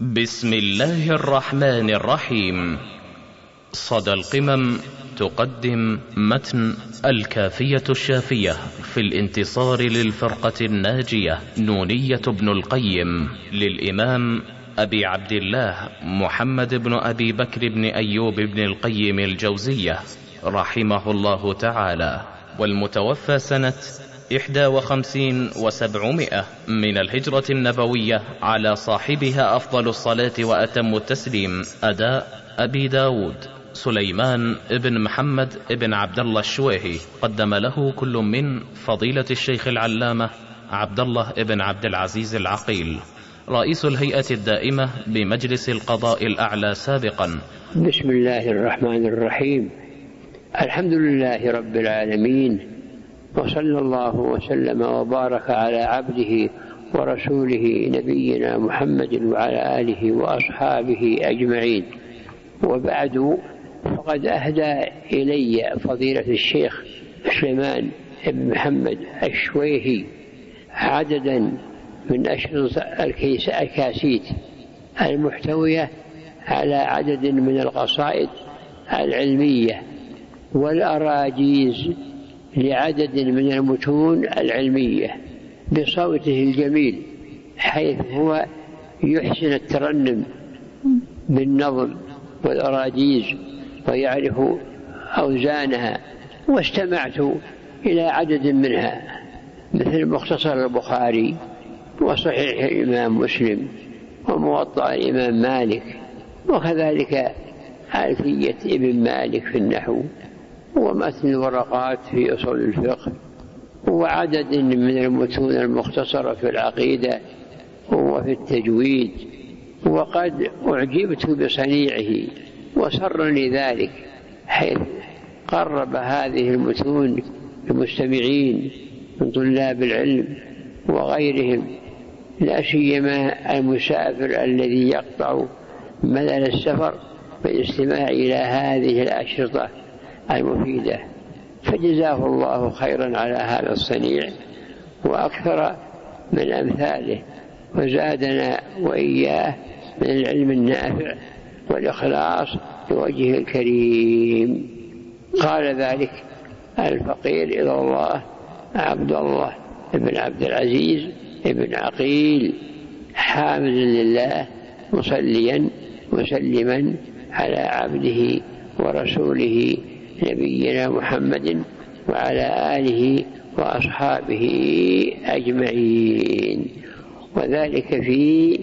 بسم الله الرحمن الرحيم. صدى القمم تقدم متن الكافية الشافية في الانتصار للفرقة الناجية نونية ابن القيم للإمام أبي عبد الله محمد بن أبي بكر بن أيوب بن القيم الجوزية رحمه الله تعالى، والمتوفى سنة 51 و700 من الهجرة النبوية، على صاحبها أفضل الصلاة وأتم التسليم. أداء أبي داود سليمان ابن محمد ابن عبد الله الشويهي. قدم له كل من فضيلة الشيخ العلامة عبد الله ابن عبد العزيز العقيل، رئيس الهيئة الدائمة بمجلس القضاء الأعلى سابقا. بسم الله الرحمن الرحيم. الحمد لله رب العالمين، وصلى الله وسلم وبارك على عبده ورسوله نبينا محمد وعلى آله وأصحابه أجمعين. وبعد، فقد أهدى إلي فضيلة الشيخ سليمان بن محمد الشويهي عددا من أشرطة الكاسيت المحتوية على عدد من القصائد العلمية والأراجيز لعدد من المتون العلمية بصوته الجميل، حيث هو يحسن الترنم بالنظم والأراجيز ويعرف أوزانها. واستمعت إلى عدد منها، مثل مختصر البخاري وصحيح الإمام مسلم وموطأ الإمام مالك، وكذلك ألفية ابن مالك في النحو، ومتن الورقات في أصول الفقه، وعدد من المتون المختصرة في العقيدة وفي التجويد. وقد أعجبت بصنيعه وسرني ذلك، حيث قرب هذه المتون للمستمعين من طلاب العلم وغيرهم، لا سيما المسافر الذي يقطع ملل السفر بالاستماع إلى هذه الأشرطة المفيدة. فجزاه الله خيرا على هذا الصنيع وأكثر من أمثاله، وزادنا وإياه من العلم النافع والإخلاص لوجهه الكريم. قال ذلك الفقير إلى الله عبد الله بن عبد العزيز بن عقيل، حامدا لله مصليا مسلما على عبده ورسوله نبينا محمد وعلى آله وأصحابه أجمعين. وذلك في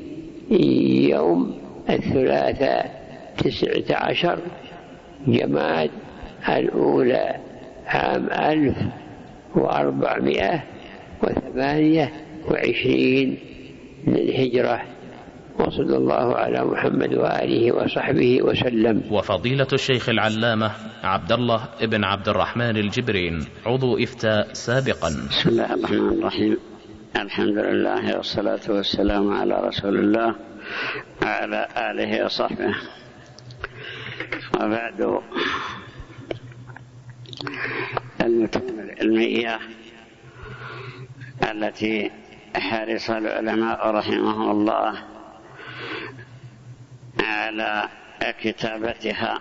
يوم الثلاثاء 19 جماد الأولى عام 1428 للهجرة. وصلى الله على محمد وآله وصحبه وسلم. وفضيلة الشيخ العلامة عبد الله ابن عبد الرحمن الجبرين، عضو إفتاء سابقا. بسم الله الرحمن الرحيم. الحمد لله والصلاة والسلام على رسول الله وعلى آله وصحبه. وبعد، المتون العلمية التي حرص العلماء رحمهم الله على كتابتها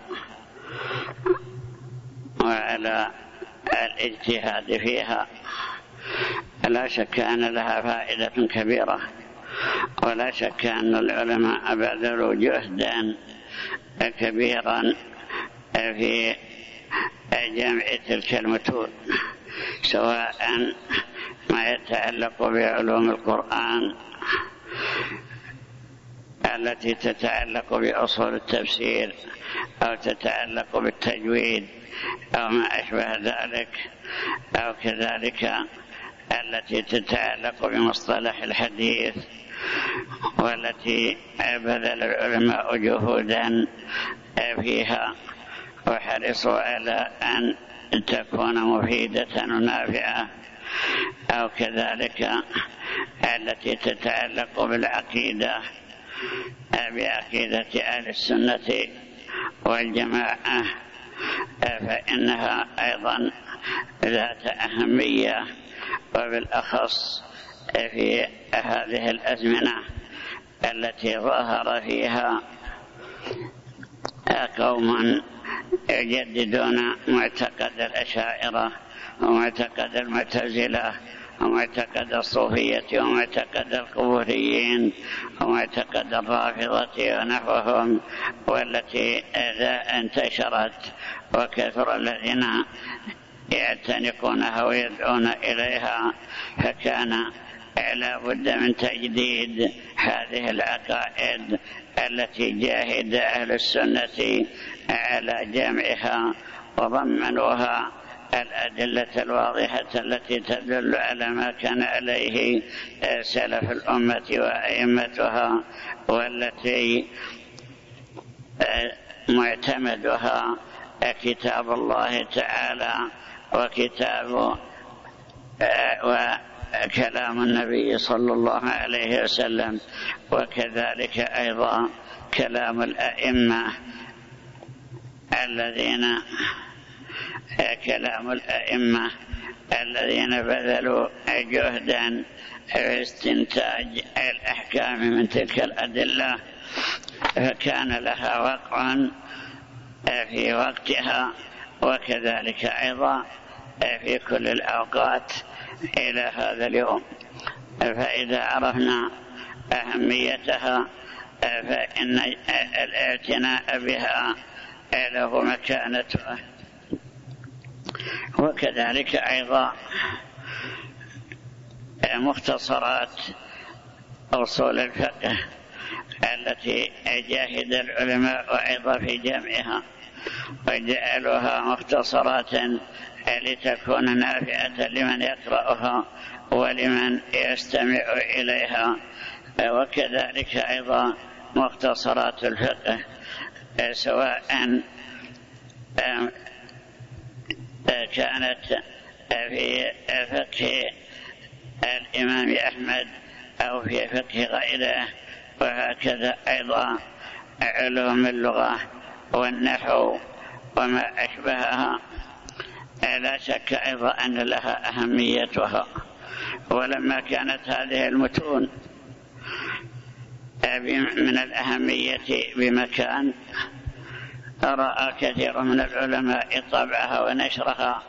وعلى الاجتهاد فيها، لا شك أن لها فائدة كبيرة، ولا شك أن العلماء بذلوا جهدا كبيرا في جمع تلك المتون، سواء ما يتعلق بعلوم القرآن التي تتعلق بأصول التفسير، أو تتعلق بالتجويد، أو ما أشبه ذلك، أو كذلك التي تتعلق بمصطلح الحديث، والتي بذل العلماء جهودا فيها وحرصوا على أن تكون مفيدة ونافعة، أو كذلك التي تتعلق بالعقيدة، بعقيدة أهل السنة والجماعة، فإنها أيضا ذات أهمية، وبالأخص في هذه الأزمنة التي ظهر فيها قوم يجددون معتقد الأشاعرة ومعتقد المعتزلة ومعتقد الصوفية ومعتقد القبوريين ومعتقد الرافضة ونحوهم، والتي انتشرت وكثر الذين يعتنقونها ويدعون إليها، فكان لا بد من تجديد هذه العقائد التي جاهد أهل السنة على جمعها وضمنوها الأدلة الواضحة التي تدل على ما كان عليه سلف الأمة وأئمتها، والتي معتمدها كتاب الله تعالى وكلام النبي صلى الله عليه وسلم، وكذلك أيضا كلام الأئمة الذين بذلوا جهدا في استنتاج الأحكام من تلك الأدلة، فكان لها وقع في وقتها، وكذلك أيضا في كل الأوقات إلى هذا اليوم. فإذا عرفنا أهميتها فإن الاعتناء بها له مكانته. وكذلك أيضا مختصرات أصول الفقه التي جاهد العلماء أيضا في جمعها وجعلوها مختصرات لتكون نافعة لمن يقرأها ولمن يستمع إليها. وكذلك أيضا مختصرات الفقه سواء كانت في فقه الإمام أحمد أو في فقه غيره، وهكذا أيضا علوم اللغة والنحو وما أشبهها، لا شك أيضا أن لها أهميتها. ولما كانت هذه المتون من الأهمية بمكان، رأى كثير من العلماء طبعها ونشرها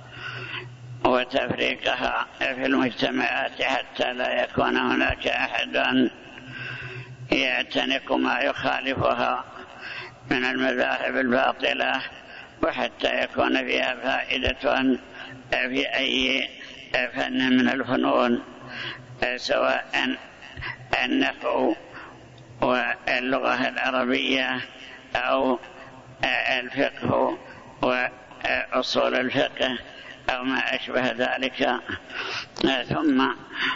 وتفريقها في المجتمعات حتى لا يكون هناك أحد يعتنق ما يخالفها من المذاهب الباطلة، وحتى يكون فيها فائدة في أي فن من الفنون، سواء النحو واللغة العربية أو الفقه وأصول الفقه أو ما أشبه ذلك. ثم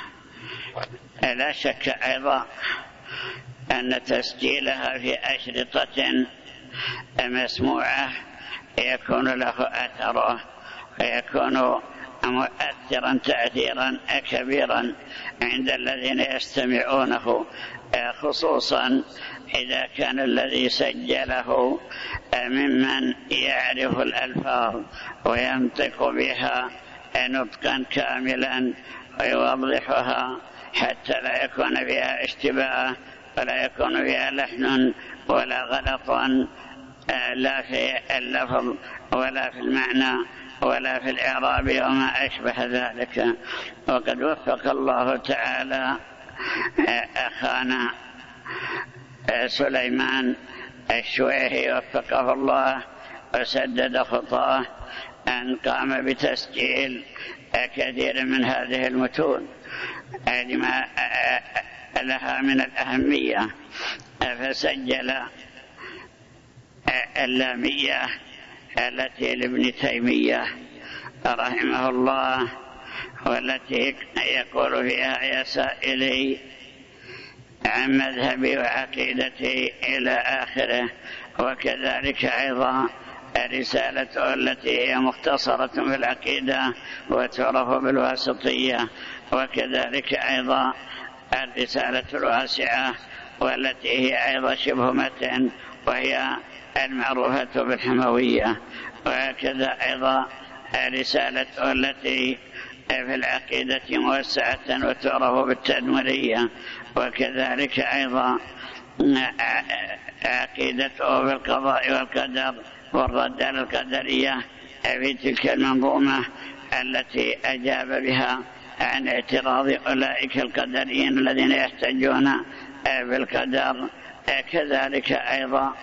لا شك أيضا أن تسجيلها في أشرطة مسموعة يكون له أثره ويكون مؤثرا تأثيرا كبيرا عند الذين يستمعونه، خصوصا إذا كان الذي سجله ممن يعرف الألفاظ وينطق بها نطقا كاملا ويوضحها حتى لا يكون فيها اشتباه ولا يكون فيها لحن ولا غلط، لا في اللفظ ولا في المعنى ولا في الإعراب وما أشبه ذلك. وقد وفق الله تعالى أخانا سليمان الشويهي وفقه الله وسدد خطاه أن قام بتسجيل كثير من هذه المتون لما لها من الأهمية، فسجل اللامية التي لابن تيمية رحمه الله، والتي يقول فيها يا سائلي عن مذهبي وعقيدتي إلى آخره. وكذلك أيضا رسالته التي هي مختصرة في العقيدة وتعرف بالواسطية، وكذلك أيضا الرسالة الواسعة والتي هي أيضا شبه متن وهي المعروفة بالحموية، وهكذا أيضا رسالته التي في العقيدة موسعة وتعرف بالتدمرية، وكذلك أيضا عقيدته بالقضاء والقدر والرد على القدرية في تلك المنظومة التي أجاب بها عن اعتراض أولئك القدريين الذين يحتجون بالقدر. كذلك أيضا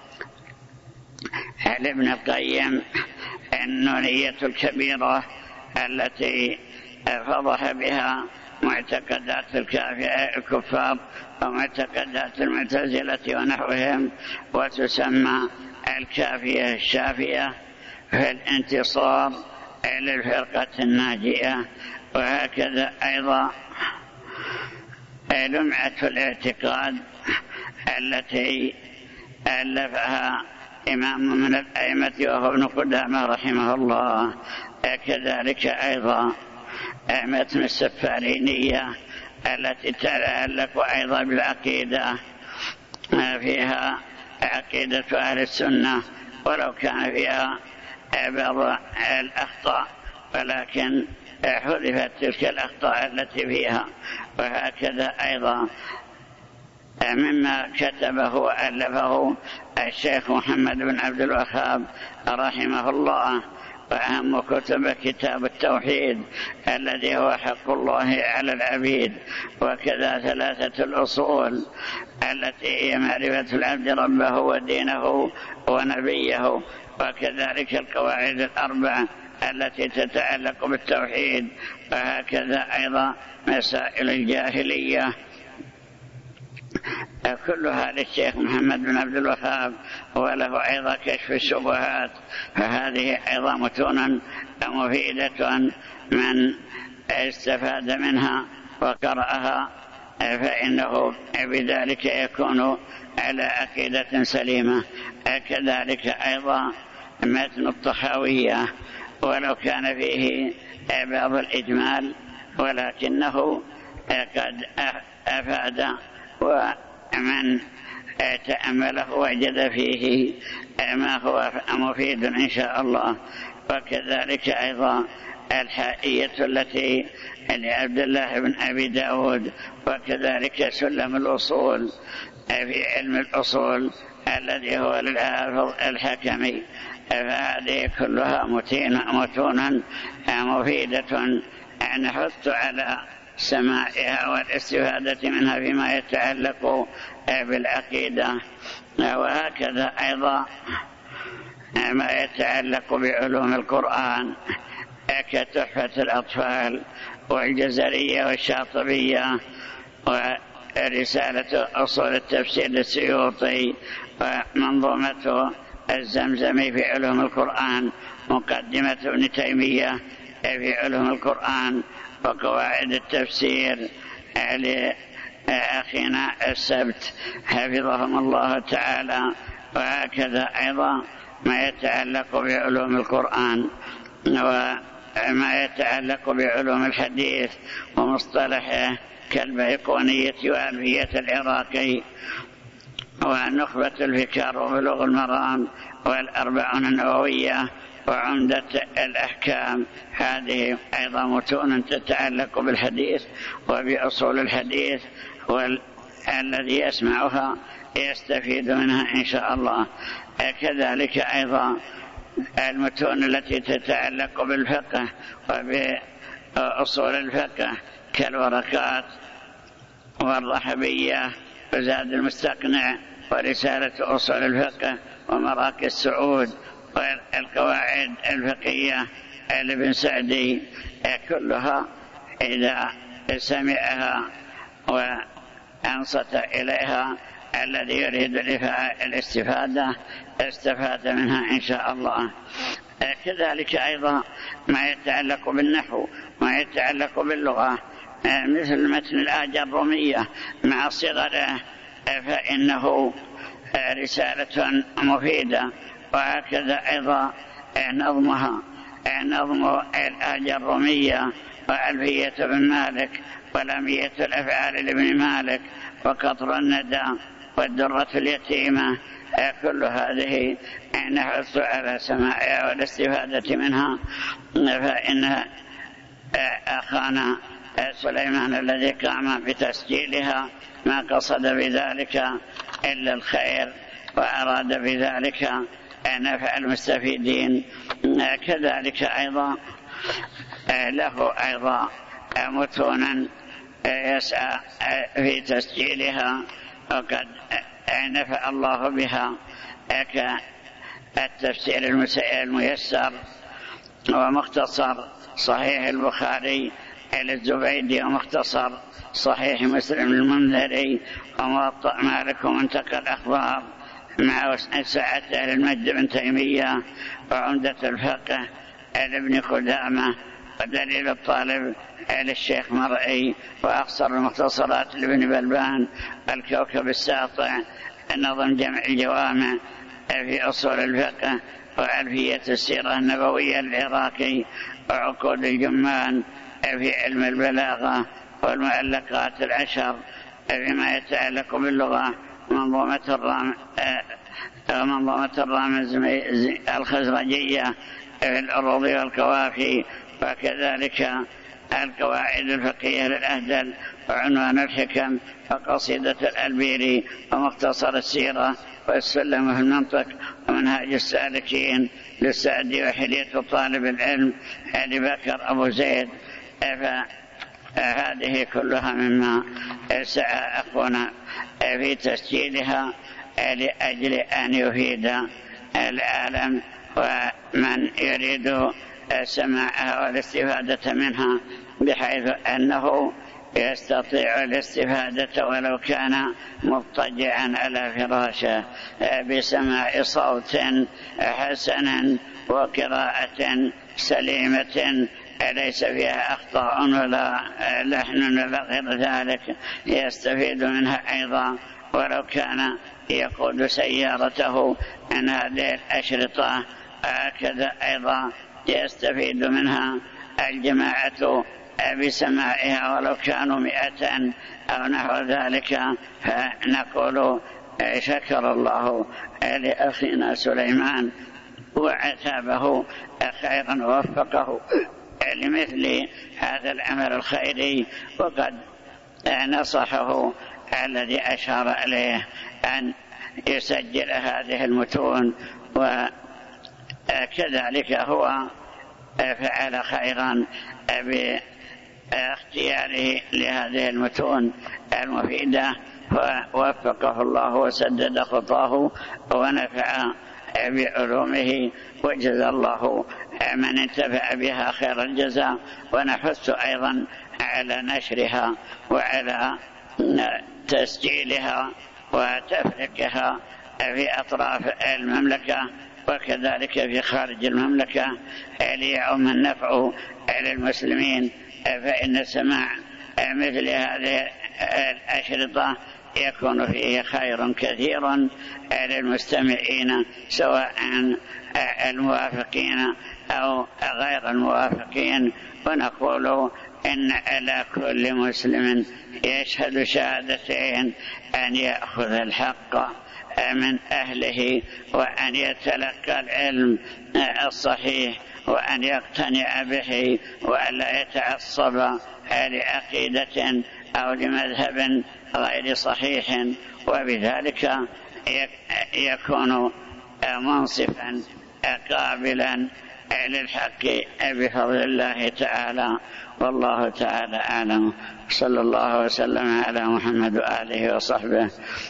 لابن القيم النونية الكبيرة التي فضح بها معتقدات الكفار ومعتقدات المعتزلة ونحوهم، وتسمى الكافية الشافية في الانتصار للفرقة الناجية. وهكذا أيضا لمعة الاعتقاد التي ألفها إمام من الأئمة وهو ابن قدامة رحمه الله. كذلك أيضا متن السفارينية التي تتعلق أيضا بالعقيدة، فيها عقيدة أهل السنة ولو كان فيها بعض الأخطاء، ولكن حذفت تلك الأخطاء التي فيها. وهكذا أيضا مما كتبه وألفه الشيخ محمد بن عبد الوهاب رحمه الله، وأهم كتب كتاب التوحيد الذي هو حق الله على العبيد، وكذا ثلاثة الأصول التي هي معرفة العبد ربه ودينه ونبيه، وكذلك القواعد الأربع التي تتعلق بالتوحيد، وهكذا أيضا مسائل الجاهلية كلها للشيخ محمد بن عبد الوهاب، وله أيضا كشف الشبهات. فهذه أيضا متون مفيدة من استفاد منها وقرأها فإنه بذلك يكون على عقيدة سليمة. كذلك أيضا متن الطحاوية ولو كان فيه بعض الإجمال ولكنه قد أفاد، ومن تأمله وجد فيه ما هو مفيد إن شاء الله. وكذلك أيضا الحائية التي لعبد الله بن أبي داود، وكذلك سلم الأصول في علم الأصول الذي هو للحافظ الحكمي. فهذه كلها متونا مفيدة، نحث على سماعها والاستفادة منها فيما يتعلق بالعقيدة. وهكذا أيضا ما يتعلق بعلوم القرآن كتحفة الأطفال والجزرية والشاطبية ورسالة أصول التفسير للسيوطي ومنظومة الزمزمي في علوم القرآن، مقدمة ابن تيمية في علوم القرآن، وقواعد التفسير لأخينا السبت حفظهم الله تعالى. وهكذا أيضا ما يتعلق بعلوم القرآن وما يتعلق بعلوم الحديث ومصطلحه كالبيقونية وألفية العراقي ونخبة الفكر وبلوغ المرام والأربعون النووية وعمدة الأحكام. هذه أيضا متون تتعلق بالحديث وبأصول الحديث، والذي يسمعها يستفيد منها إن شاء الله. كذلك أيضا المتون التي تتعلق بالفقه وبأصول الفقه كالورقات والرحبية وزاد المستقنع ورسالة أصول الفقه ومراكز السعود والقواعد الفقهية لابن سعدي، كلها إذا سمعها وأنصت إليها الذي يريد الاستفادة استفاد منها إن شاء الله. كذلك أيضا ما يتعلق بالنحو ما يتعلق باللغة مثل متن الآية الرومية مع صغره، فإنه رسالة مفيدة. وهكذا أيضا نظمها نظم الآية الرومية وألفية بن مالك ولمية الأفعال لابن مالك وقطر الندى والدرة اليتيمة، كل هذه نحث على سماعها والاستفادة منها. فإن أخانا سليمان الذي قام بتسجيلها ما قصد بذلك إلا الخير وأراد بذلك نفع المستفيدين. كذلك أيضا له أيضا متونا يسعى في تسجيلها وقد نفع الله بها كالتفسير الميسر ومختصر صحيح البخاري للزبيدي ومختصر صحيح مسلم المنذري وموطأ مالك ومنتقى الأخبار مع سعة المجد بن تيمية وعمدة الفقه لابن قدامة ودليل الطالب للشيخ مرعي وأقصر المختصرات لابن بلبان الكوكب الساطع نظم جمع الجوامع في أصول الفقه وألفية السيرة النبوية العراقي وعقود الجمان في علم البلاغة والمؤلقات العشر فيما يتعلق باللغة منظومة الرامز الخزرجية في العروض والكوافي وكذلك القواعد الفقهية للأهدل وعنوان الحكم وقصيدة الألبيري ومختصر السيرة والسلم في المنطق ومنهاج السالكين للسعدي وحلية طالب العلم أبي بكر أبو زيد. فهذه كلها مما سعى أخونا في تسجيلها لأجل أن يفيد العالم ومن يريد سماعها والاستفادة منها بحيث أنه يستطيع الاستفادة ولو كان مضطجعا على فراشه بسماع صوت حسن وقراءة سليمة ليس فيها أخطاء ولا لحن ولا غير ذلك يستفيد منها أيضا ولو كان يقود سيارته عن هذه الأشرطة. هكذا أيضا يستفيد منها الجماعة بسماعها ولو كانوا 100 أو نحو ذلك. فنقول شكر الله لأخينا سليمان وعتابه خيرا ووفقه لمثل هذا العمل الخيري وقد نصحه الذي أشار إليه أن يسجل هذه المتون وكذلك هو فعل خيرا باختياره لهذه المتون المفيدة ووفقه الله وسدد خطاه ونفع بعلومه وجزى الله من انتفع بها خير الجزاء. ونحث أيضا على نشرها وعلى تسجيلها وتفريقها في أطراف المملكة وكذلك في خارج المملكة ليعم النفع للمسلمين. فإن سماع مثل هذه الأشرطة يكون فيه خير كثير للمستمعين سواء الموافقين أو غير الموافقين. ونقول إن على كل مسلم يشهد شهادتين أن يأخذ الحق من أهله وأن يتلقى العلم الصحيح وأن يقتنع به وأن لا يتعصب لعقيدة أو لمذهب غير صحيح وبذلك يكون منصفا قابلا للحق بفضل الله تعالى. والله تعالى أعلم. صلى الله وسلم على محمد وآله وصحبه.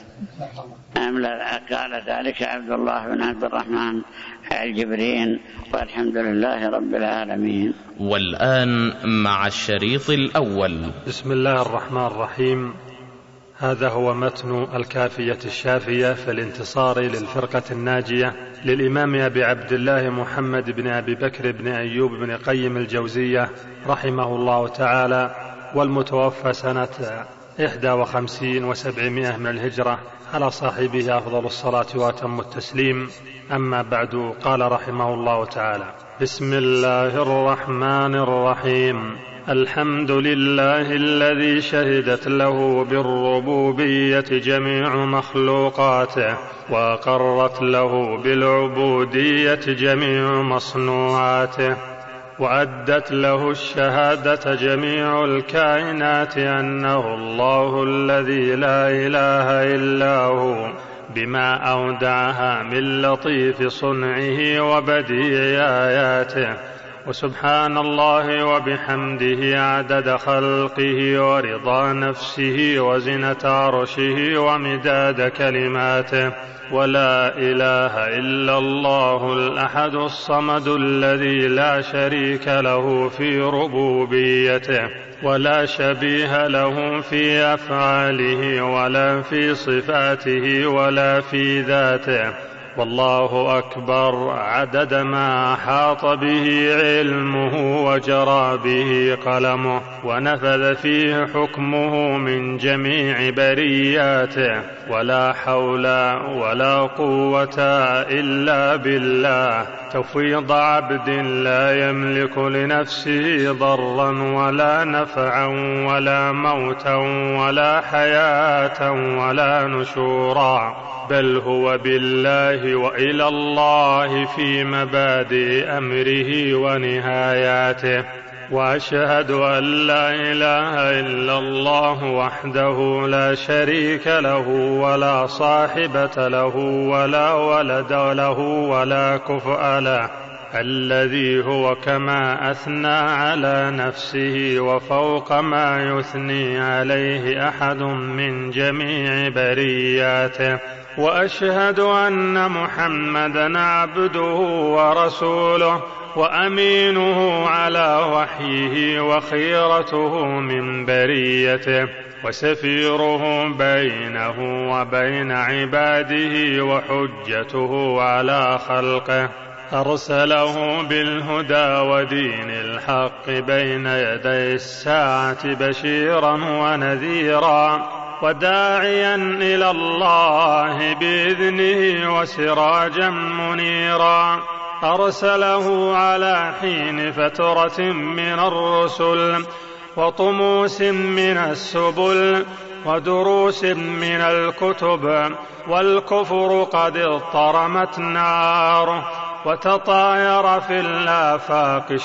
قال ذلك عبد الله بن عبد الرحمن الجبرين والحمد لله رب العالمين. والآن مع الشريط الأول. بسم الله الرحمن الرحيم. هذا هو متن الكافية الشافية في الانتصار للفرقة الناجية للإمام أبي عبد الله محمد بن أبي بكر بن أيوب بن قيم الجوزية رحمه الله تعالى، والمتوفى سنة 51 و700 من الهجرة، على صاحبه أفضل الصلاة وأتم التسليم. أما بعد، قال رحمه الله تعالى: بسم الله الرحمن الرحيم. الحمد لله الذي شهدت له بالربوبية جميع مخلوقاته وقرت له بالعبودية جميع مصنوعاته، وأدت له الشهادة جميع الكائنات أنه الله الذي لا إله إلا هو، بما أودعها من لطيف صنعه وبديع آياته. وسبحان الله وبحمده عدد خلقه ورضا نفسه وزنة عرشه ومداد كلماته. ولا إله إلا الله الأحد الصمد الذي لا شريك له في ربوبيته ولا شبيه له في أفعاله ولا في صفاته ولا في ذاته. والله أكبر عدد ما أحاط به علمه وجرى به قلمه ونفذ فيه حكمه من جميع برياته. ولا حول ولا قوة إلا بالله. تفويض عبد لا يملك لنفسه ضرا ولا نفعا ولا موتا ولا حياة ولا نشورا، بل هو بالله وإلى الله في مبادئ أمره ونهاياته. وأشهد أن لا إله إلا الله وحده لا شريك له ولا صاحبة له ولا ولد له ولا كفء له، الذي هو كما أثنى على نفسه وفوق ما يثني عليه أحد من جميع برياته. وأشهد أن محمدًا عبده ورسوله وأمينه على وحيه وخيرته من بريته وسفيره بينه وبين عباده وحجته على خلقه. أرسله بالهدى ودين الحق بين يدي الساعة بشيرا ونذيرا وداعيا إلى الله بإذنه وسراجا منيرا. أرسله على حين فترة من الرسل وطموس من السبل ودروس من الكتب، والكفر قد اضطرمت ناره وتطاير في الآفاق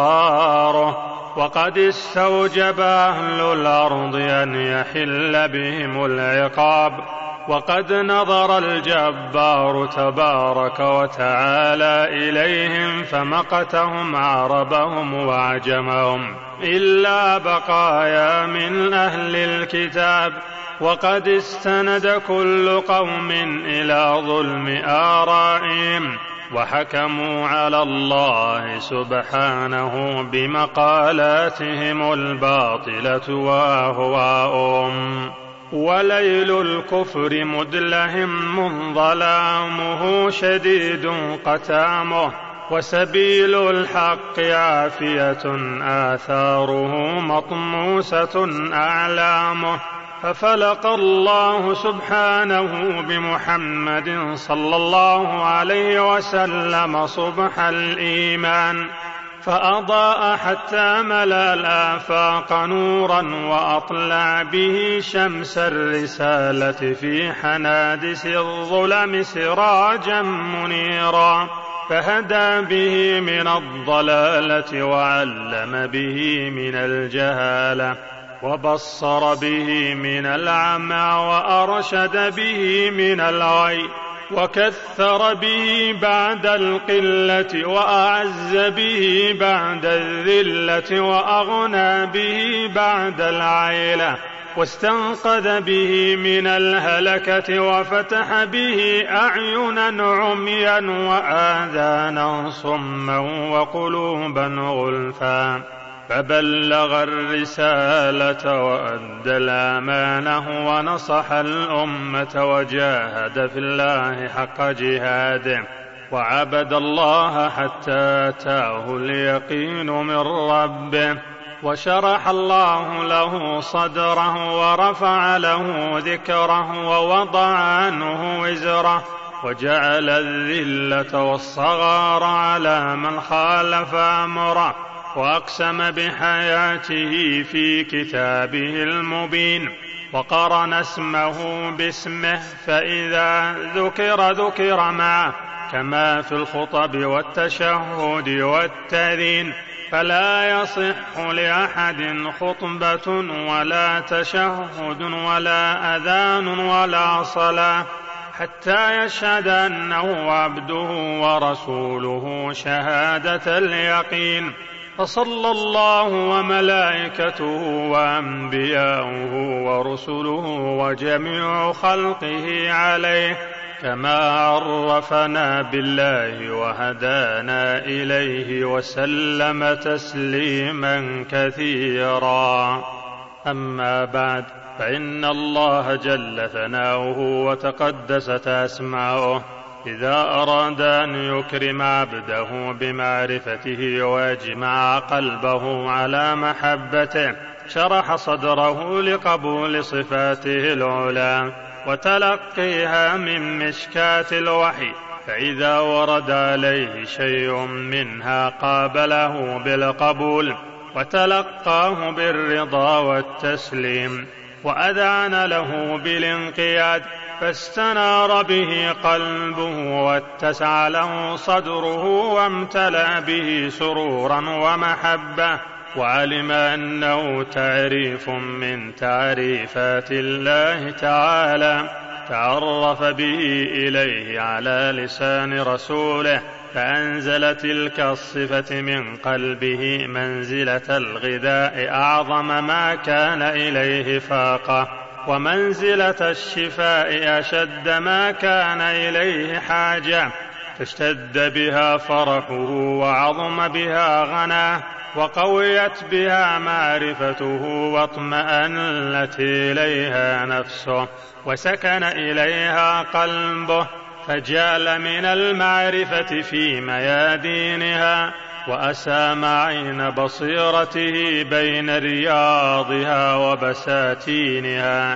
شراره، وقد استوجب أهل الأرض أن يحل بهم العقاب. وقد نظر الجبار تبارك وتعالى إليهم فمقتهم عربهم وعجمهم إلا بقايا من أهل الكتاب. وقد استند كل قوم إلى ظلم آرائهم وحكموا على الله سبحانه بمقالاتهم الباطلة وأهواءهم. وليل الكفر مدلهم ظلامه شديد قتامه، وسبيل الحق عافية آثاره مطموسة أعلامه. ففلق الله سبحانه بمحمد صلى الله عليه وسلم صبح الإيمان، فأضاء حتى ملأ الآفاق نورا وأطلع به شمس الرسالة في حنادس الظلم سراجا منيرا، فهدى به من الضلالة وعلم به من الجهالة وبصر به من العمى وأرشد به من الغي، وكثر به بعد القلة وأعز به بعد الذلة وأغنى به بعد العيلة، واستنقذ به من الهلكة وفتح به أعينا عميا وآذانا صما وقلوبا غلفا، فبلغ الرسالة وأدى الأمانة ونصح الأمة وجاهد في الله حق جهاده، وعبد الله حتى أتاه اليقين من ربه، وشرح الله له صدره ورفع له ذكره ووضع عنه وزره، وجعل الذلة والصغار على من خالف أمره، وأقسم بحياته في كتابه المبين، وقرن اسمه باسمه، فإذا ذكر معه كما في الخطب والتشهد والتأذين، فلا يصح لأحد خطبة ولا تشهد ولا أذان ولا صلاة حتى يشهد أنه عبده ورسوله شهادة اليقين. فصلى الله وملائكته وأنبياؤه ورسله وجميع خلقه عليه، كما عرفنا بالله وهدانا إليه، وسلم تسليما كثيرا. أما بعد، فإن الله جل ثناؤه وتقدست أسماؤه إذا أراد أن يكرم عبده بمعرفته ويجمع قلبه على محبته شرح صدره لقبول صفاته العلى وتلقيها من مشكاة الوحي، فإذا ورد عليه شيء منها قابله بالقبول وتلقاه بالرضا والتسليم، وأذعن له بالانقياد، فاستنار به قلبه واتسع له صدره وامتلأ به سرورا ومحبة، وعلم أنه تعريف من تعريفات الله تعالى تعرف به إليه على لسان رسوله، فأنزل تلك الصفة من قلبه منزلة الغذاء أعظم ما كان إليه فاقة، ومنزلة الشفاء أشد ما كان إليه حاجة، فاشتد بها فرحه وعظم بها غناه، وقويت بها معرفته واطمأنت إليها نفسه وسكن إليها قلبه، فجال من المعرفة في ميادينها، وأسام عين بصيرته بين رياضها وبساتينها،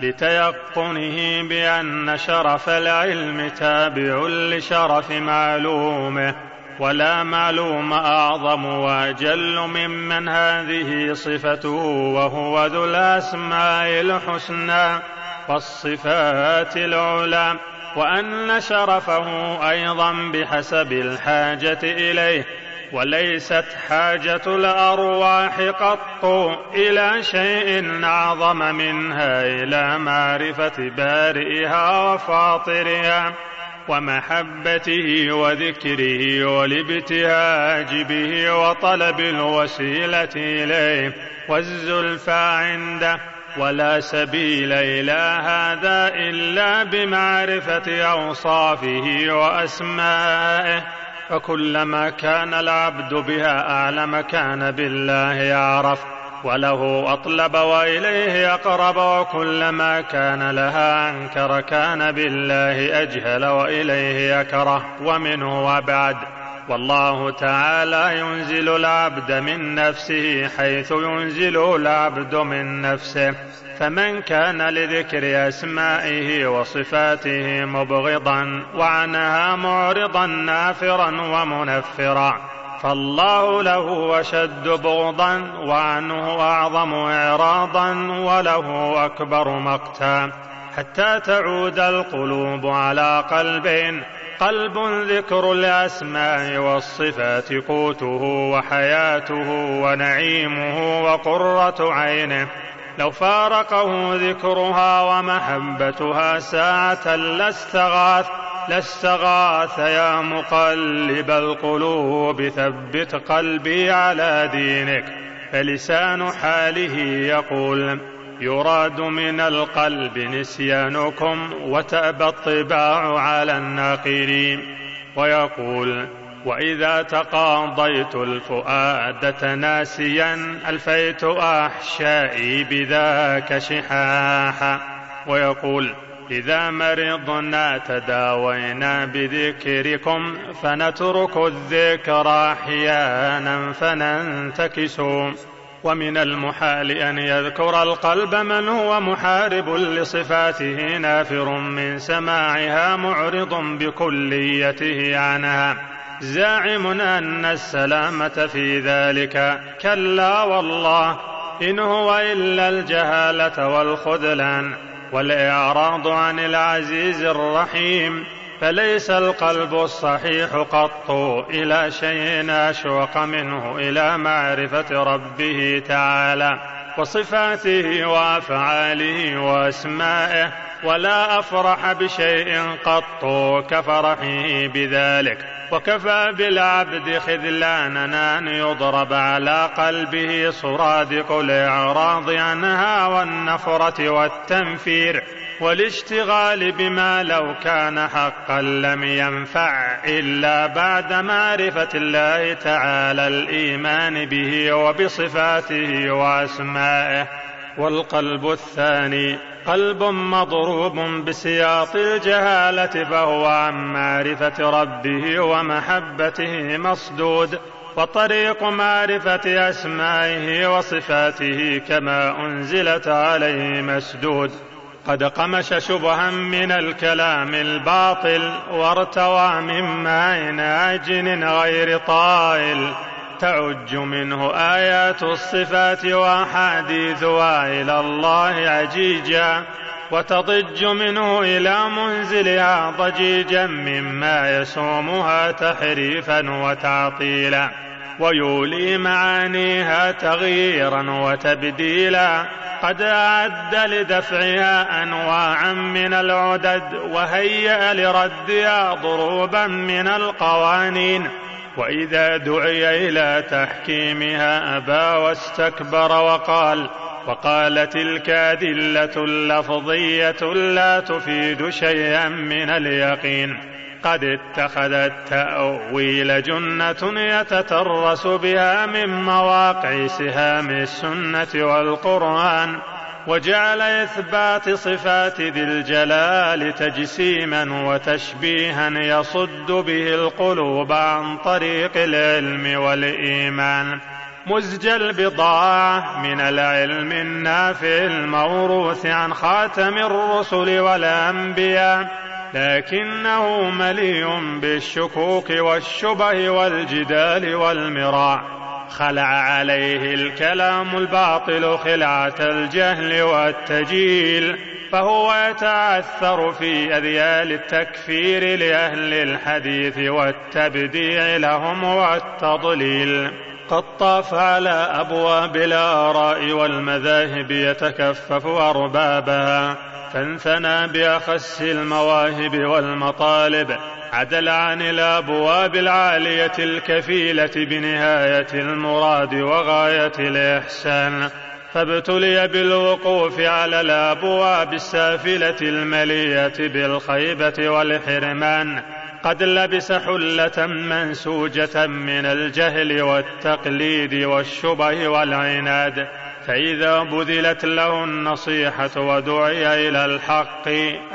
لتيقنه بأن شرف العلم تابع لشرف معلومه، ولا معلوم أعظم وأجل ممن هذه صفته، وهو ذو الأسماء الحسنى والصفات العلى، وأن شرفه أيضا بحسب الحاجة إليه، وليست حاجة الأرواح قط إلى شيء أعظم منها إلى معرفة بارئها وفاطرها ومحبته وذكره والابتهاج به وطلب الوسيلة إليه والزلفى عنده، ولا سبيل إلى هذا إلا بمعرفة أوصافه وأسمائه، فكلما كان العبد بها أعلم كان بالله أعرف وله أطلب وإليه أقرب، وكلما كان لها أنكر كان بالله أجهل وإليه أكره ومنه أبعد. والله تعالى ينزل العبد من نفسه حيث ينزل العبد من نفسه، فمن كان لذكر أسمائه وصفاته مبغضا وعنها معرضا نافرا ومنفرا، فالله له أشد بغضا وعنه أعظم إعراضا وله أكبر مقتا، حتى تعود القلوب على قلبين: قلب ذكر الأسماء والصفات قوته وحياته ونعيمه وقرة عينه، لو فارقه ذكرها ومحبتها ساعة لاستغاث يا مقلب القلوب ثبت قلبي على دينك. فلسان حاله يقول: يراد من القلب نسيانكم وتأبى الطباع على الناقلين، ويقول: وإذا تقاضيت الفؤاد تناسيا ألفيت أحشائي بذاك شحاحا، ويقول: إذا مرضنا تداوينا بذكركم فنترك الذكر أحيانا فننتكس. ومن المحال أن يذكر القلب من هو محارب لصفاته نافر من سماعها معرض بكليته عنها زاعم أن السلامة في ذلك. كلا والله، إن هو إلا الجهالة والخذلان والإعراض عن العزيز الرحيم، فليس القلب الصحيح قط إلى شيء أشوق منه إلى معرفة ربه تعالى وصفاته وأفعاله وأسمائه، ولا أفرح بشيء قط كفرحه بذلك. وكفى بالعبد خذلانا أن يضرب على قلبه صرادق الإعراض عنها والنفرة والتنفير والاشتغال بما لو كان حقا لم ينفع إلا بعد معرفة الله تعالى الإيمان به وبصفاته وأسمائه. والقلب الثاني قلب مضروب بسياط الجهالة، فهو عن معرفة ربه ومحبته مسدود، وطريق معرفة أسمائه وصفاته كما أنزلت عليه مسدود. قد قمش شبها من الكلام الباطل، وارتوى من ماء عاجن غير طائل، تعج منه آيات الصفات وأحاديثها إلى الله عجيجا، وتضج منه إلى منزلها ضجيجا مما يسومها تحريفا وتعطيلا، ويولي معانيها تغييرا وتبديلا. قد أعد لدفعها أنواعا من العدد، وهيأ لردها ضروبا من القوانين، وإذا دعي إلى تحكيمها أبى واستكبر وقال. وقال تلك أدلة لفظية لا تفيد شيئا من اليقين، قد اتخذت تأويل جنة يتترس بها من مواقع سهام السنة والقرآن، وجعل إثبات صفات ذي الجلال تجسيما وتشبيها يصد به القلوب عن طريق العلم والإيمان، مزج البضاعة من العلم النافع الموروث عن خاتم الرسل والأنبياء، لكنه مليء بالشكوك والشبه والجدال والمراع. خلع عليه الكلام الباطل خلعة الجهل والتجيل، فهو يتعثر في أذيال التكفير لأهل الحديث والتبديع لهم والتضليل. قد طاف على أبواب الآراء والمذاهب يتكفف أربابها، فانثنى بأخس المواهب والمطالب، عدل عن الأبواب العالية الكفيلة بنهاية المراد وغاية الإحسان، فابتلي بالوقوف على الأبواب السافلة الملية بالخيبة والحرمان. قد لبس حلة منسوجة من الجهل والتقليد والشبه والعناد، فإذا بذلت له النصيحة ودعي إلى الحق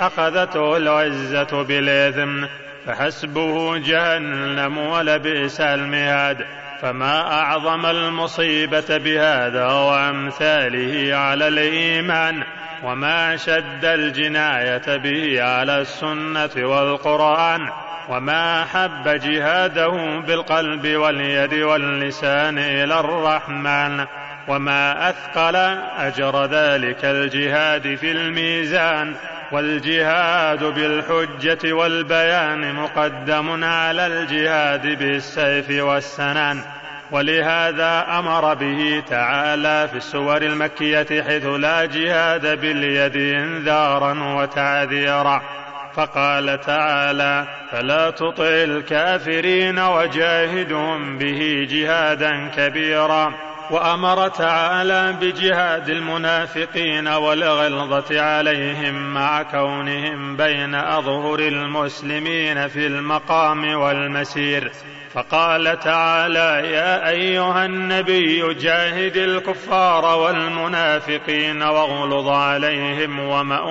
أخذته العزة بالإثم، فحسبه جهنم ولبئس المهاد. فما أعظم المصيبة بهذا وأمثاله على الإيمان، وما أشد الجناية به على السنة والقرآن، وما أحب جهاده بالقلب واليد واللسان إلى الرحمن، وما أثقل أجر ذلك الجهاد في الميزان. والجهاد بالحجة والبيان مقدم على الجهاد بالسيف والسنان، ولهذا أمر به تعالى في السور المكية حيث لا جهاد باليد إنذارا وتعذيرا، فقال تعالى: فلا تطع الكافرين وجاهدهم به جهادا كبيرا. وأمر تعالى بجهاد المنافقين والغلظة عليهم مع كونهم بين أظهر المسلمين في المقام والمسير، فقال تعالى: يا أيها النبي جاهد الكفار والمنافقين واغلظ عليهم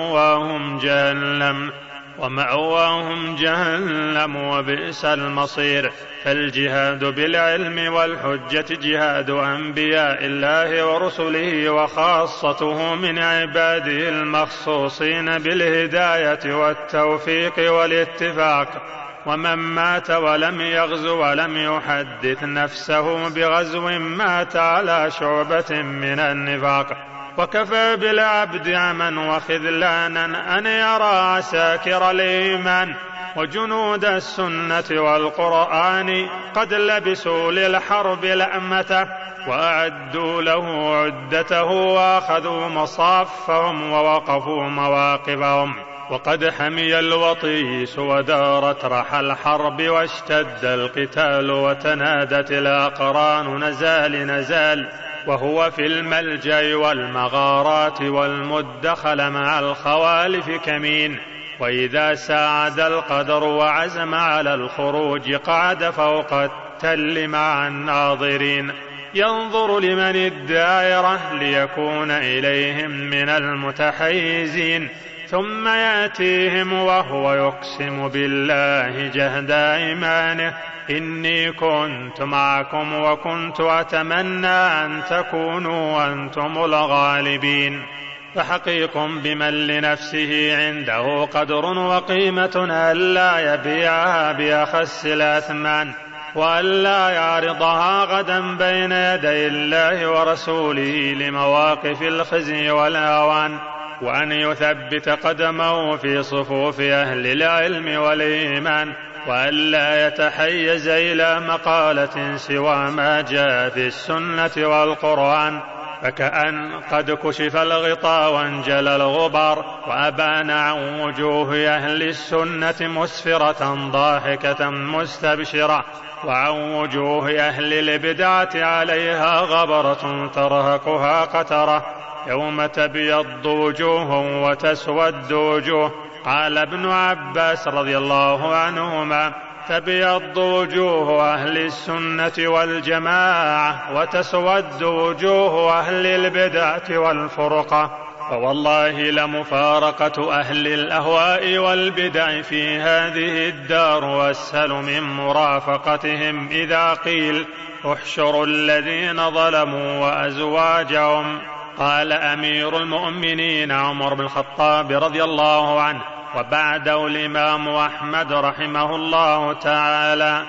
ومأواهم جهنم وبئس المصير. فالجهاد بالعلم والحجة جهاد أنبياء الله ورسله وخاصته من عباده المخصوصين بالهداية والتوفيق والاتفاق. ومن مات ولم يغزو ولم يحدث نفسه بغزو مات على شعبة من النفاق. وكفى بالعبد عما وخذلانا أن يرى عساكر الإيمان وجنود السنة والقرآن قد لبسوا للحرب لأمته وأعدوا له عدته وأخذوا مصافهم ووقفوا مواقفهم، وقد حمي الوطيس ودارت رحى الحرب واشتد القتال وتنادت الأقران نزال نزال، وهو في الملجأ والمغارات والمدخل مع الخوالف كمين. وإذا ساعد القدر وعزم على الخروج قعد فوق التل مع الناظرين ينظر لمن الدائرة ليكون إليهم من المتحيزين، ثم يأتيهم وهو يقسم بالله جهد أيمانه إني كنت معكم وكنت أتمنى أن تكونوا أنتم الغالبين. فحقيق بمن لنفسه عنده قدر وقيمة ألا يبيعها بأخس الأثمان، وألا يعرضها غدا بين يدي الله ورسوله لمواقف الخزي والهوان، وأن يثبت قدمه في صفوف أهل العلم والإيمان، وألا يتحيز إلى مقالة سوى ما جاء في السنة والقرآن، فكأن قد كشف الغطاء وانجلى الغبار وأبان عن وجوه أهل السنة مسفرة ضاحكة مستبشرة، وعن وجوه أهل البدعة عليها غبرة ترهقها قترة، يوم تبيض وجوه وتسود وجوه. قال ابن عباس رضي الله عنهما: تبيض وجوه أهل السنة والجماعة وتسود وجوه أهل البدعة والفرقة. فوالله لمفارقة أهل الأهواء والبدع في هذه الدار أسهل من مرافقتهم إذا قيل احشروا الذين ظلموا وأزواجهم. قال أمير المؤمنين عمر بن الخطاب رضي الله عنه وبعده الإمام أحمد رحمه الله تعالى: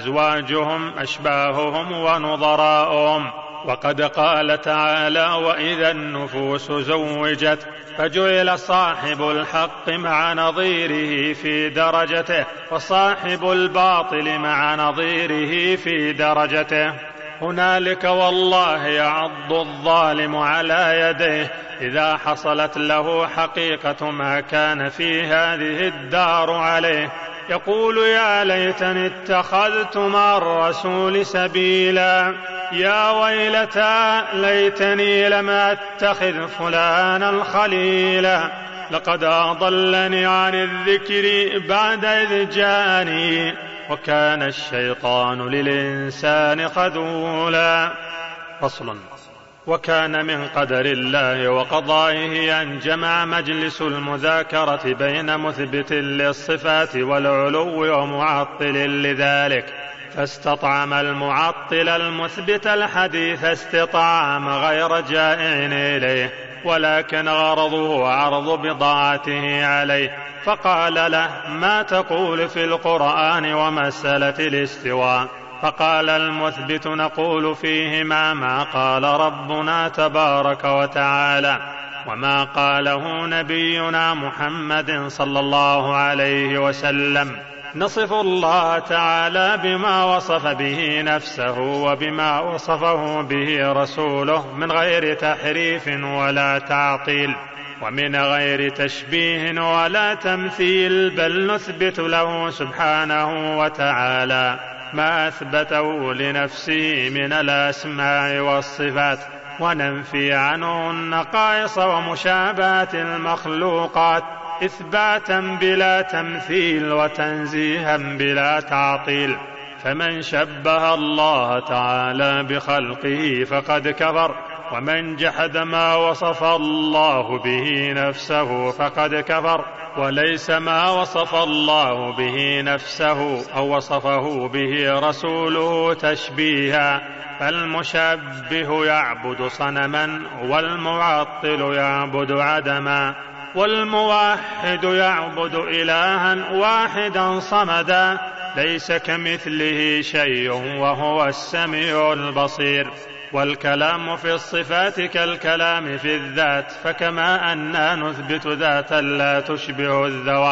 أزواجهم أشباههم ونظراؤهم. وقد قال تعالى: وإذا النفوس زوجت، فجعل صاحب الحق مع نظيره في درجته وصاحب الباطل مع نظيره في درجته. هنالك والله يعض الظالم على يديه إذا حصلت له حقيقة ما كان في هذه الدار عليه، يقول: يا ليتني اتخذت مع الرسول سبيلا، يا ويلتى ليتني لم أتخذ فلانا خليلا، لقد أضلني عن الذكر بعد إذ جاءني، وكان الشيطان للإنسان خذولا. فصل. وكان من قدر الله وقضائه أن جمع مجلس المذاكرة بين مثبت للصفات والعلو ومعطل لذلك، فاستطعم المعطل المثبت الحديث استطعام غير جائع إليه، ولكن غرضه عرض بضاعته عليه، فقال له: ما تقول في القرآن ومسألة الاستواء؟ فقال المثبت: نقول فيهما ما قال ربنا تبارك وتعالى وما قاله نبينا محمد صلى الله عليه وسلم، نصف الله تعالى بما وصف به نفسه وبما وصفه به رسوله من غير تحريف ولا تعطيل، ومن غير تشبيه ولا تمثيل، بل نثبت له سبحانه وتعالى ما أثبته لنفسه من الأسماء والصفات، وننفي عنه النقائص ومشابهات المخلوقات إثباتا بلا تمثيل وتنزيها بلا تعطيل. فمن شبه الله تعالى بخلقه فقد كفر، ومن جحد ما وصف الله به نفسه فقد كفر، وليس ما وصف الله به نفسه أو وصفه به رسوله تشبيها، فالمشبه يعبد صنما، والمعطل يعبد عدما، والموحد يعبد إلها واحدا صمدا ليس كمثله شيء وهو السميع البصير. والكلام في الصفات كالكلام في الذات، فكما أننا نثبت ذاتا لا تشبه الذوات،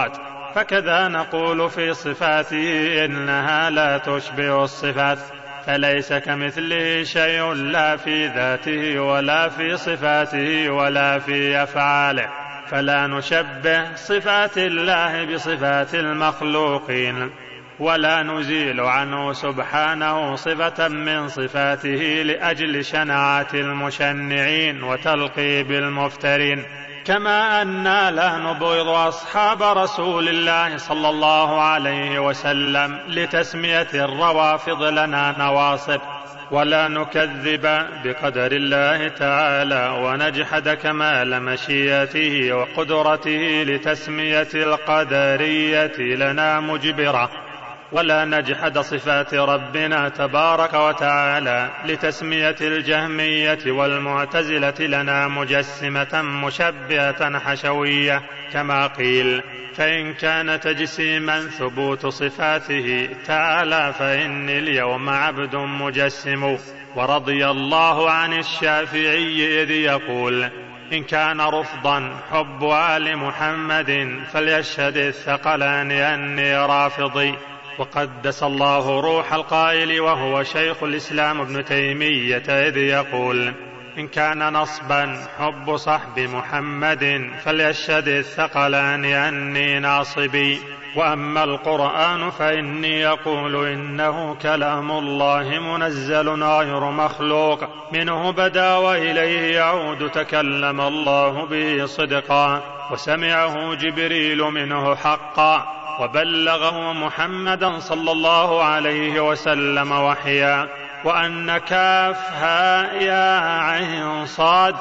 فكذا نقول في صفاته إنها لا تشبه الصفات، فليس كمثله شيء لا في ذاته ولا في صفاته ولا في أفعاله، فلا نشبه صفات الله بصفات المخلوقين، ولا نزيل عنه سبحانه صفة من صفاته لأجل شناعة المشنعين وتلقيب المفترين، كما أننا لا نبغض أصحاب رسول الله صلى الله عليه وسلم لتسمية الروافض لنا نواصب، ولا نكذب بقدر الله تعالى ونجحد كمال مشيئته وقدرته لتسمية القدرية لنا مجبرة، ولا نجحد صفات ربنا تبارك وتعالى لتسمية الجهمية والمعتزلة لنا مجسمة مشبهة حشوية، كما قيل: فإن كان تجسيما ثبوت صفاته تعالى فإني اليوم عبد مجسم. ورضي الله عن الشافعي إذ يقول: إن كان رفضا حب آل محمد فليشهد الثقلان أني رافضي. وقدس الله روح القائل وهو شيخ الإسلام ابن تيمية إذ يقول: إن كان نصبا حب صحب محمد فليشهد الثقلان أني ناصبي. وأما القرآن فإني يقول إنه كلام الله منزل غير مخلوق، منه بدا وإليه يعود، تكلم الله به صدقا وسمعه جبريل منه حقا، وبلغه محمدا صلى الله عليه وسلم وحيا. وأن كاف هاء يا عين صاد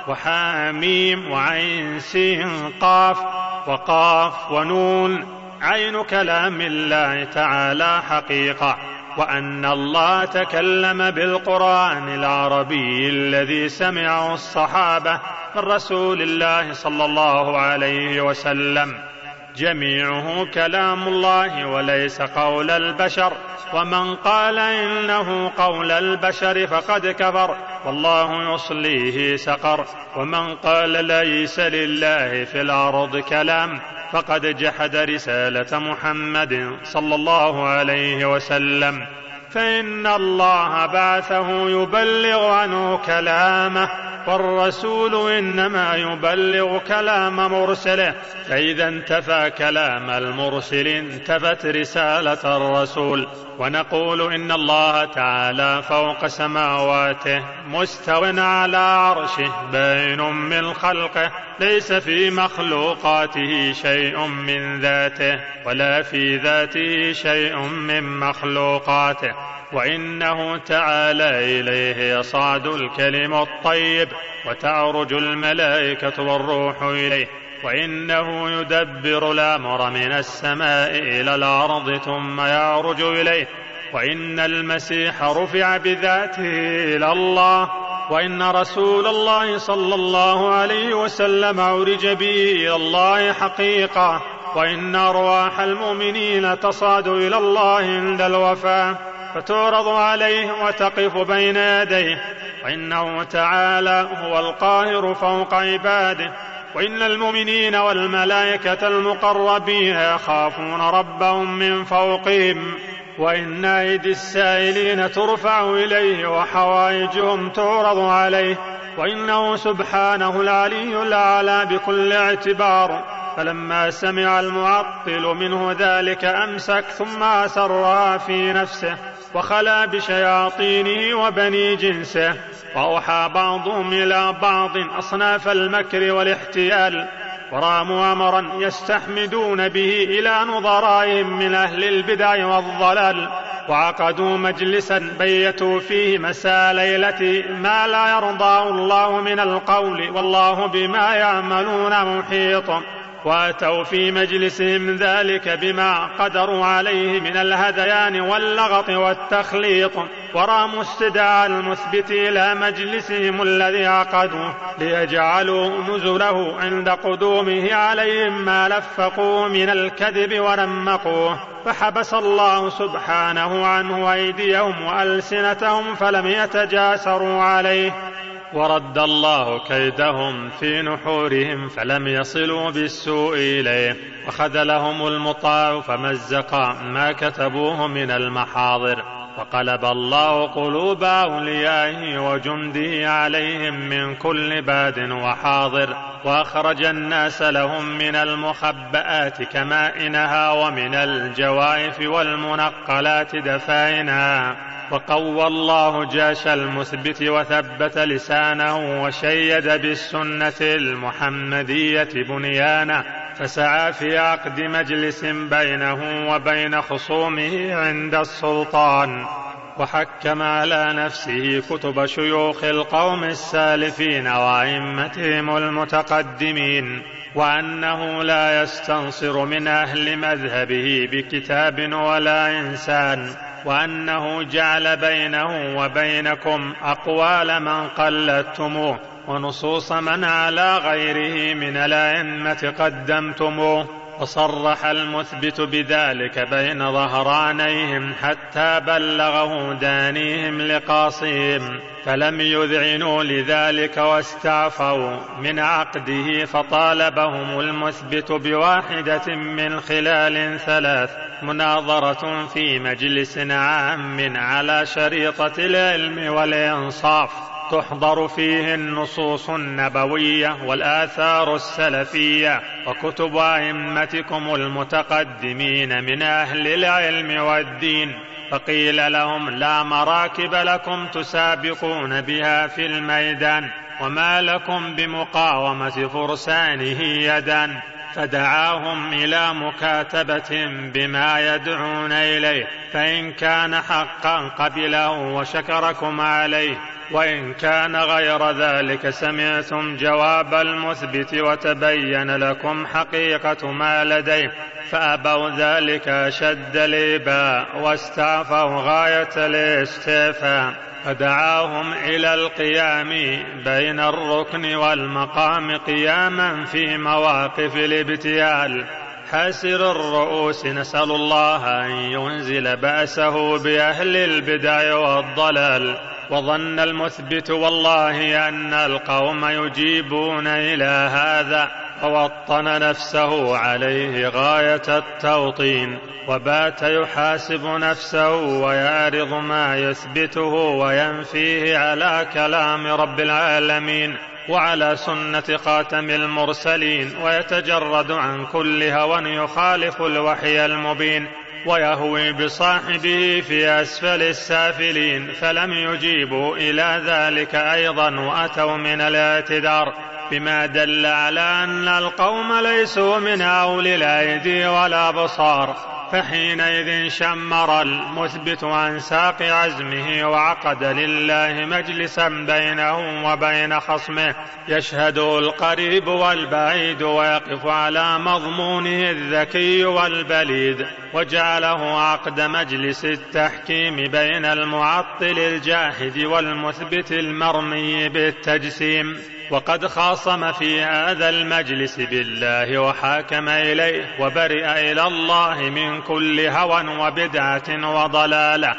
وحاميم وعين سين قاف وقاف ونون عين كلام الله تعالى حقيقة، وأن الله تكلم بالقرآن العربي الذي سمعه الصحابة من رسول الله صلى الله عليه وسلم، جميعه كلام الله وليس قول البشر، ومن قال إنه قول البشر فقد كفر والله يصليه سقر، ومن قال ليس لله في الأرض كلام فقد جحد رسالة محمد صلى الله عليه وسلم، فإن الله بعثه يبلغ عنه كلامه، والرسول إنما يبلغ كلام مرسله، فإذا انتفى كلام المرسل انتفت رسالة الرسول. ونقول إن الله تعالى فوق سماواته مستو على عرشه بين من خلقه، ليس في مخلوقاته شيء من ذاته ولا في ذاته شيء من مخلوقاته، وإنه تعالى إليه يصعد الكلم الطيب وتعرج الملائكة والروح إليه، وإنه يدبر الأمر من السماء إلى الأرض ثم يعرج إليه، وإن المسيح رفع بذاته إلى الله، وإن رسول الله صلى الله عليه وسلم عرج به إلى الله حقيقة، وإن أرواح المؤمنين تصعد إلى الله عند الوفاة فتعرض عليه وتقف بين يديه، وإنه تعالى هو القاهر فوق عباده، وإن المؤمنين والملائكة المقربين يخافون ربهم من فوقهم، وإن أيدي السائلين ترفع إليه وحوائجهم تعرض عليه، وإنه سبحانه العلي الأعلى بكل اعتبار. فلما سمع المعطل منه ذلك أمسك ثم أسرها في نفسه وخلا بشياطينه وبني جنسه، وأوحى بعضهم إلى بعض أصناف المكر والاحتيال، وراموا أمرا يستحمدون به إلى نظرائهم من أهل البدع والضلال، وعقدوا مجلسا بيتوا فيه مساء ليلة ما لا يرضاه الله من القول والله بما يعملون محيط، واتوا في مجلسهم ذلك بما قدروا عليه من الهذيان واللغط والتخليط، وراموا استدعاء المثبت إلى مجلسهم الذي عقدوه ليجعلوا نزله عند قدومه عليهم ما لفقوه من الكذب ورمقوه، فحبس الله سبحانه عنه أيديهم وألسنتهم فلم يتجاسروا عليه، ورد الله كيدهم في نحورهم فلم يصلوا بالسوء إليه، وخذلهم المطاع فمزق ما كتبوه من المحاضر، وقلب الله قلوب أوليائه وجنده عليهم من كل باد وحاضر، وأخرج الناس لهم من المخبآت كمائنها ومن الجوائف والمنقلات دفائنها، وقوى الله جاش المثبت وثبت لسانه وشيد بالسنة المحمدية بنيانه، فسعى في عقد مجلس بينه وبين خصومه عند السلطان، وحكم على نفسه كتب شيوخ القوم السالفين وأئمتهم المتقدمين، وأنه لا يستنصر من أهل مذهبه بكتاب ولا إنسان، وأنه جعل بينه وبينكم أقوال من قلدتموه ونصوص من على غيره من الأئمة قدمتموه، وصرح المثبت بذلك بين ظهرانيهم حتى بلغه دانيهم لقاصيهم، فلم يذعنوا لذلك واستعفوا من عقده، فطالبهم المثبت بواحدة من خلال 3 مناظرة في مجلس عام على شريطة العلم والإنصاف، تحضر فيه النصوص النبوية والآثار السلفية وكتب أئمتكم المتقدمين من أهل العلم والدين، فقيل لهم لا مراكب لكم تسابقون بها في الميدان، وما لكم بمقاومة فرسانه يدا، فدعاهم إلى مكاتبة بما يدعون إليه، فإن كان حقا قبله وشكركم عليه، وإن كان غير ذلك سمعتم جواب المثبت وتبين لكم حقيقة ما لديه، فأبوا ذلك أشد الإباء واستعفوا غاية الاستعفاء، فدعاهم إلى القيام بين الركن والمقام قياما في مواقف الابتيال حاسر الرؤوس، نسأل الله أن ينزل بأسه بأهل البدع والضلال. وظن المثبت والله أن القوم يجيبون إلى هذا، ووطن نفسه عليه غاية التوطين، وبات يحاسب نفسه ويعرض ما يثبته وينفيه على كلام رب العالمين وعلى سنة خاتم المرسلين، ويتجرد عن كل هوى يخالف الوحي المبين، ويهوي بصاحبه في أسفل السافلين، فلم يجيبوا إلى ذلك أيضا، وأتوا من الاعتذار بما دل على أن القوم ليسوا من أولي الأيدي ولا بصار، فحينئذ شمر المثبت عن ساق عزمه وعقد لله مجلسا بينه وبين خصمه يشهده القريب والبعيد، ويقف على مضمونه الذكي والبليد، وجعله عقد مجلس التحكيم بين المعطل الجاحد والمثبت المرمي بالتجسيم. وقد خاصم في هذا المجلس بالله وحاكم إليه، وبرئ إلى الله من كل هوى وبدعة وضلالة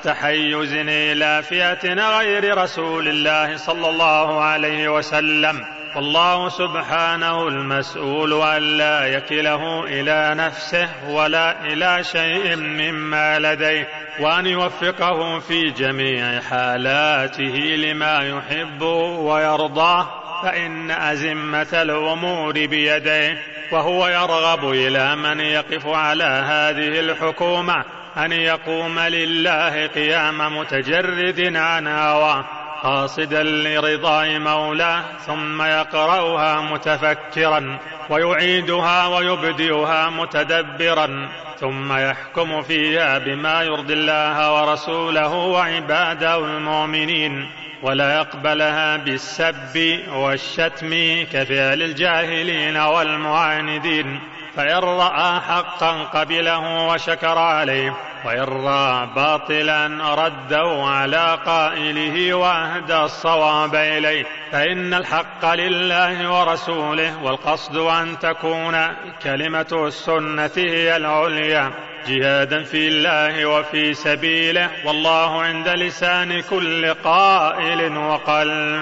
وتحيز إلى فئة غير رسول الله صلى الله عليه وسلم، والله سبحانه المسؤول أن لا يكله إلى نفسه ولا إلى شيء مما لديه، وأن يوفقه في جميع حالاته لما يحب ويرضاه، فإن أزمة الأمور بيده، وهو يرغب إلى من يقف على هذه الحكومة أن يقوم لله قيام متجرد عن هواه قاصدا لرضاء مولاه، ثم يقرأها متفكرا ويعيدها ويبدئها متدبرا، ثم يحكم فيها بما يرضي الله ورسوله وعباده المؤمنين، ولا يقبلها بالسب والشتم كفعل الجاهلين والمعاندين، فإن رأى حقا قبله وشكر عليه، وإن رأى باطلا رده على قائله وأهدى الصواب إليه، فإن الحق لله ورسوله، والقصد أن تكون كلمة السنة هي العليا جهادا في الله وفي سبيله، والله عند لسان كل قائل وقلبه.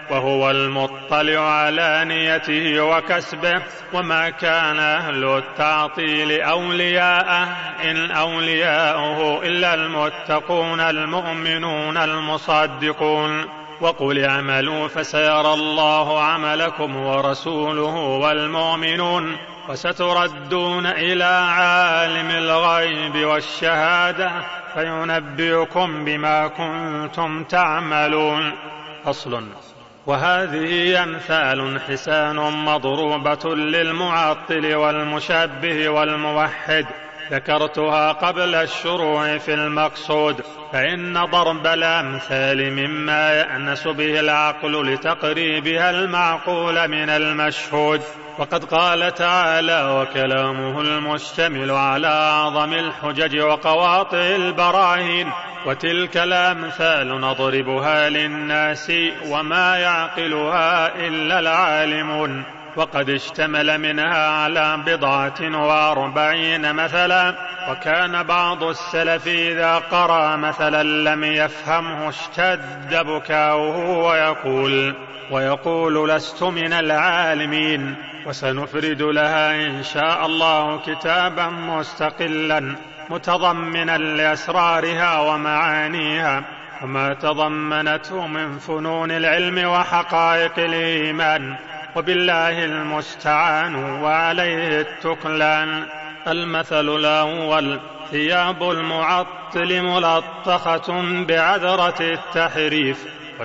وهو المطلع على نيته وكسبه. وما كان أهل التعطيل أولياءه إن أولياؤه إلا المتقون المؤمنون المصدقون. وقل اعملوا فسيرى الله عملكم ورسوله والمؤمنون وستردون إلى عالم الغيب والشهادة فينبئكم بما كنتم تعملون. فصل. وهذه أمثال حسان مضروبة للمعطل والمشبه والموحد ذكرتها قبل الشروع في المقصود، فإن ضرب الأمثال مما يأنس به العقل لتقريبها المعقول من المشهود. وقد قال تعالى: وكلامه المشتمل على أعظم الحجج وقواطع البراهين، وتلك الأمثال نضربها للناس وما يعقلها إلا العالمون. وقد اشتمل منها على 40 مثلا، وكان بعض السلف إذا قرأ مثلا لم يفهمه اشتد بكاؤه ويقول لست من العالمين. وسنفرد لها إن شاء الله كتابا مستقلا متضمنا لأسرارها ومعانيها وما تضمنته من فنون العلم وحقائق الإيمان، وبالله المستعان وعليه التكلان. المثل الأول: ثياب المعطل ملطخة بعذرة التحريف،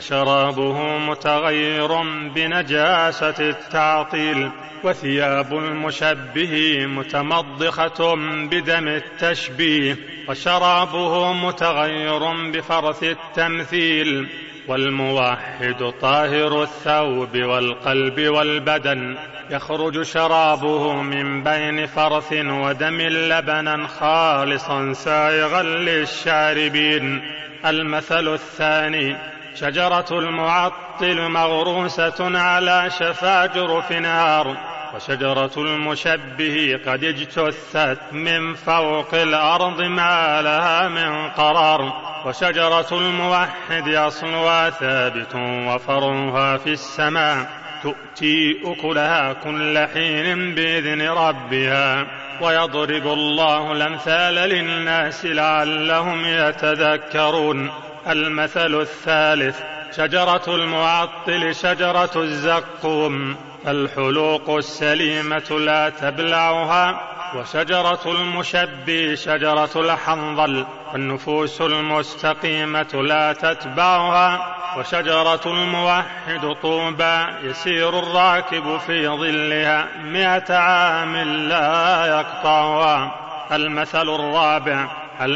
وشرابه متغير بنجاسة التعطيل. وثياب المشبه متمضخة بدم التشبيه، وشرابه متغير بفرث التمثيل. والموحد طاهر الثوب والقلب والبدن، يخرج شرابه من بين فرث ودم لبنا خالصا سائغا للشاربين. المثل الثاني: شجرة المعطل مغروسة على شفا جرف نار، وشجرة المشبه قد اجتثت من فوق الأرض ما لها من قرار. وشجرة الموحد أصلها ثابت وفرعها في السماء، تؤتي أكلها كل حين بإذن ربها. ويضرب الله الأمثال للناس لعلهم يتذكرون. المثل الثالث: شجرة المعطل شجرة الزقوم، الحلوق السليمة لا تبلعها. وشجرة المشبه شجرة الحنظل، والنفوس المستقيمة لا تتبعها. وشجرة الموحد طوبى، يسير الراكب في ظلها 100 عام لا يقطعها. المثل الرابع: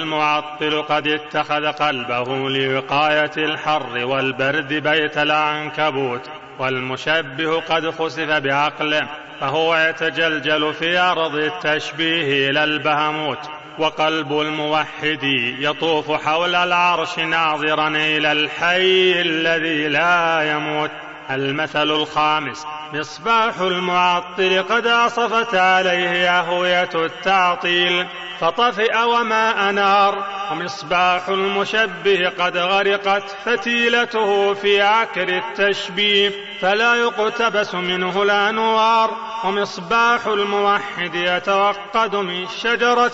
المعطل قد اتخذ قلبه لوقاية الحر والبرد بيت العنكبوت، والمشبه قد خسف بعقله فهو يتجلجل في أرض التشبيه إلى البهموت. وقلب الموحد يطوف حول العرش ناظرا إلى الحي الذي لا يموت. المثل الخامس: مصباح المعطل قد عصفت عليه أهوية التعطيل فطفئ وما أنار، ومصباح المشبه قد غرقت فتيلته في عكر التشبيه فلا يقتبس منه الأنوار. ومصباح الموحد يتوقد من شجرة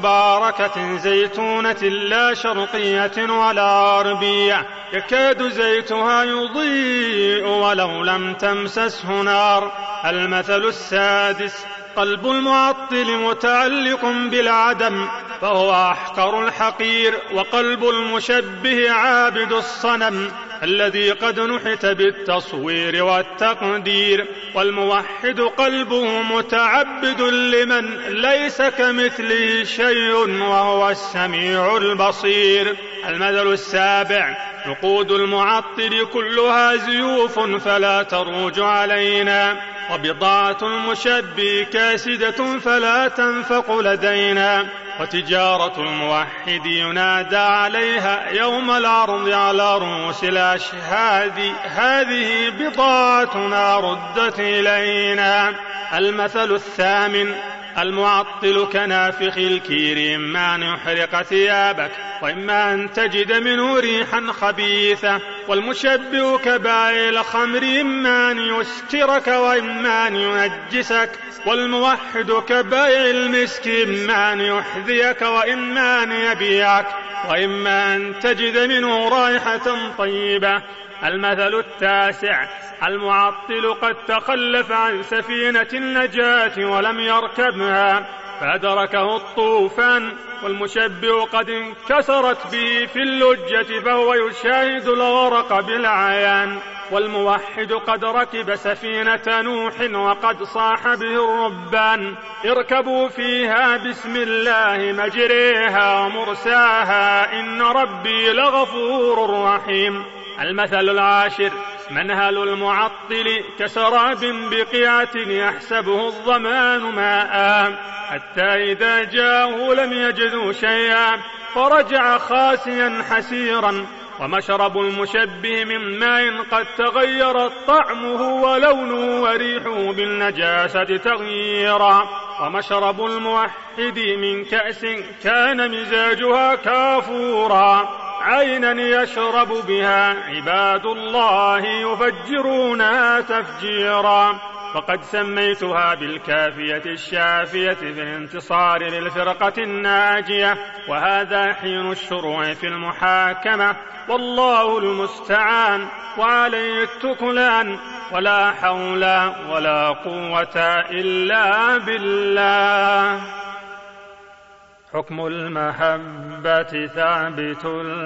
مباركة زيتونة لا شرقية ولا غربية، يكاد زيتها يضيء ولو لم تمسسه نار. المثل السادس: قلب المعطل متعلق بالعدم فهو أحقر الحقير، وقلب المشبه عابد الصنم الذي قد نحت بالتصوير والتقدير. والموحد قلبه متعبد لمن ليس كمثله شيء وهو السميع البصير. المثل السابع: نقود المعطل كلها زيوف فلا تروج علينا، وبضاعة المشبه كاسدة فلا تنفق لدينا. وتجارة الموحد ينادى عليها يوم العرض على رؤوس الأشهاد: هذه بضاعتنا ردت إلينا. المثل الثامن: المعطل كنافخ الكير إما أن يحرق ثيابك وإما أن تجد منه ريحا خبيثة، والمشبه كبائع الخمر إما أن يسكرك وإما أن ينجسك، والموحد كبائع المسك إما أن يحذيك وإما أن يبيعك وإما أن تجد منه رائحة طيبة. المثل التاسع: المعطل قد تخلف عن سفينة النجاة ولم يركبها فأدركه الطوفان، والمشبه قد انكسرت به في اللجة فهو يشاهد الغرق بالعيان، والموحد قد ركب سفينة نوح وقد صاح به الربان: اركبوا فيها بسم الله مجريها ومرساها إن ربي لغفور رحيم. المثل العاشر: منهل المعطل كسراب بقيعة يحسبه الظمآن ماء حتى إذا جاءه لم يجدوا شيئا فرجع خاسيا حسيرا. ومشرب المشبه من ماء قد تغيرت طعمه ولونه وريحه بالنجاسة تغييرا. ومشرب الموحد من كأس كان مزاجها كافورا عينا يشرب بها عباد الله يفجرونها تفجيرا. فقد سميتها بالكافية الشافية في الانتصار للفرقة الناجية، وهذا حين الشروع في المحاكمة، والله المستعان وعليه التكلان، ولا حول ولا قوة إلا بالله. حكم المحبة ثابت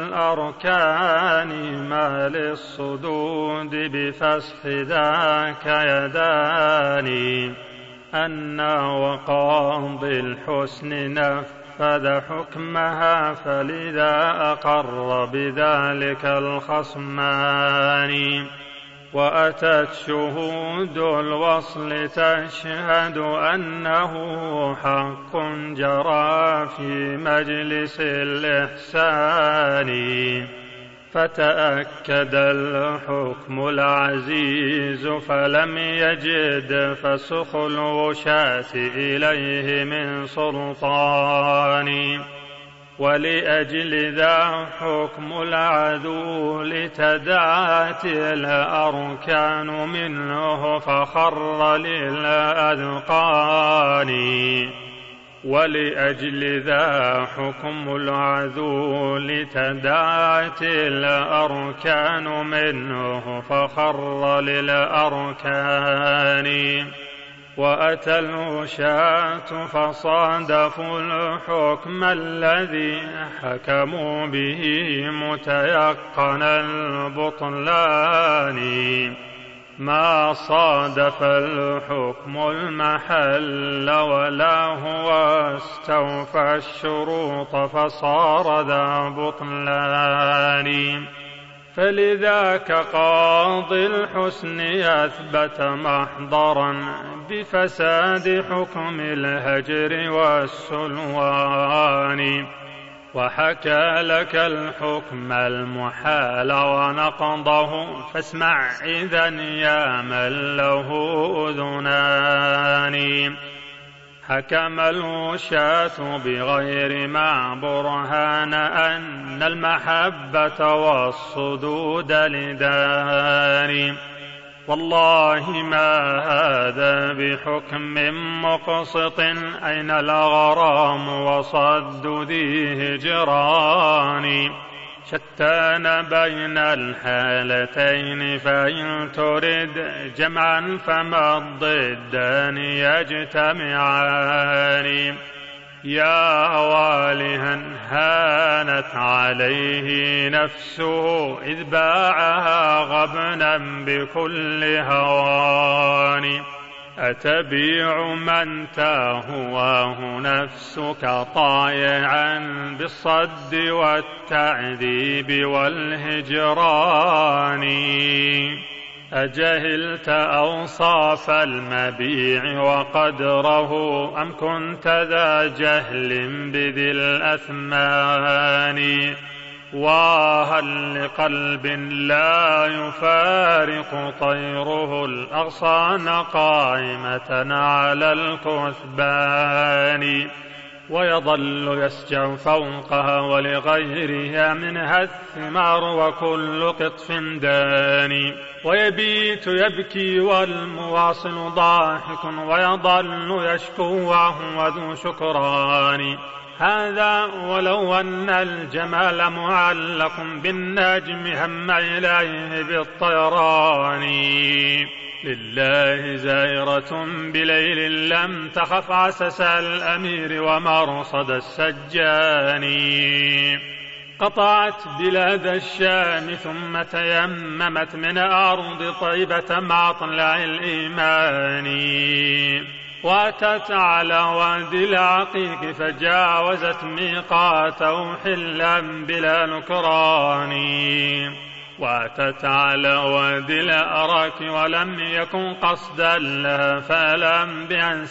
الأركان ما للصدود بفسخ ذاك يداني، أن وقاضي الحسن نفذ حكمها فلذا أقر بذلك الخصمان. وأتت شهود الوصل تشهد أنه حق جرى في مجلس الإحسان، فتأكد الحكم العزيز فلم يجد فسخ الوشاة إليه من سلطان. ولأجل ذا حكم العدول تداعت الأركان منه فخر للأذقان. ولأجل ذا حكم العدول تداعت الأركان منه فخر للأركان. وأتى الوشاة فصادفوا الحكم الذي حكموا به متيقن البطلان، ما صادف الحكم المحل ولا هو استوفى الشروط فصار ذا بطلان. فلذاك قاضي الحسن أثبت محضرا بفساد حكم الهجر والسلوان، وحكى لك الحكم المحال ونقضه فاسمع إذن يا من له أذنان. حكم الوشاة بغير ما برهان أن المحبة والصدود لدان، والله ما هذا بحكم مقسط أين الغرام وصد ذي هجران. شتان بين الحالتين فإن ترد جمعا فما الضدان يجتمعان. يا والها هانت عليه نفسه إذ باعها غبنا بكل هوان. أتبيع من تهواه نفسك طائعا بالصد والتعذيب والهجران. أجهلت أوصاف المبيع وقدره أم كنت ذا جهل بذي الأثمان. وهل لقلب لا يفارق طيره الأغصان قائمة على الكثبان ويظل يسجع فوقها ولغيرها منها الثمار وكل قطف داني ويبيت يبكي والمواصل ضاحك ويظل يشكو وهو ذو شكران هذا ولو أن الجمال معلق بالنجم هم إليه بالطيران لله زائرة بليل لم تخف عسس الأمير ومرصد السجان قطعت بلاد الشام ثم تيممت من أرض طيبة مع طلع الإيمان واتت على وادي العقيق فجاوزت ميقاته حلا بلا نكران واتت على وادي الأراك ولم يكن قصدا لها فلم بأن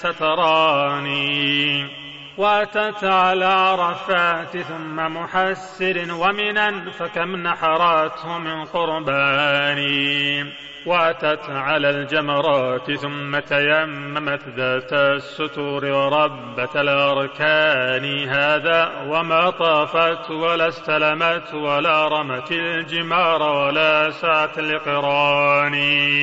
ستراني واتت على عرفات ثم محسر ومنا فكم نحراته من قربان واتت على الجمرات ثم تيممت ذات الستور وربة الأركان هذا وما طافت ولا استلمت ولا رمت الجمار ولا سعت لقران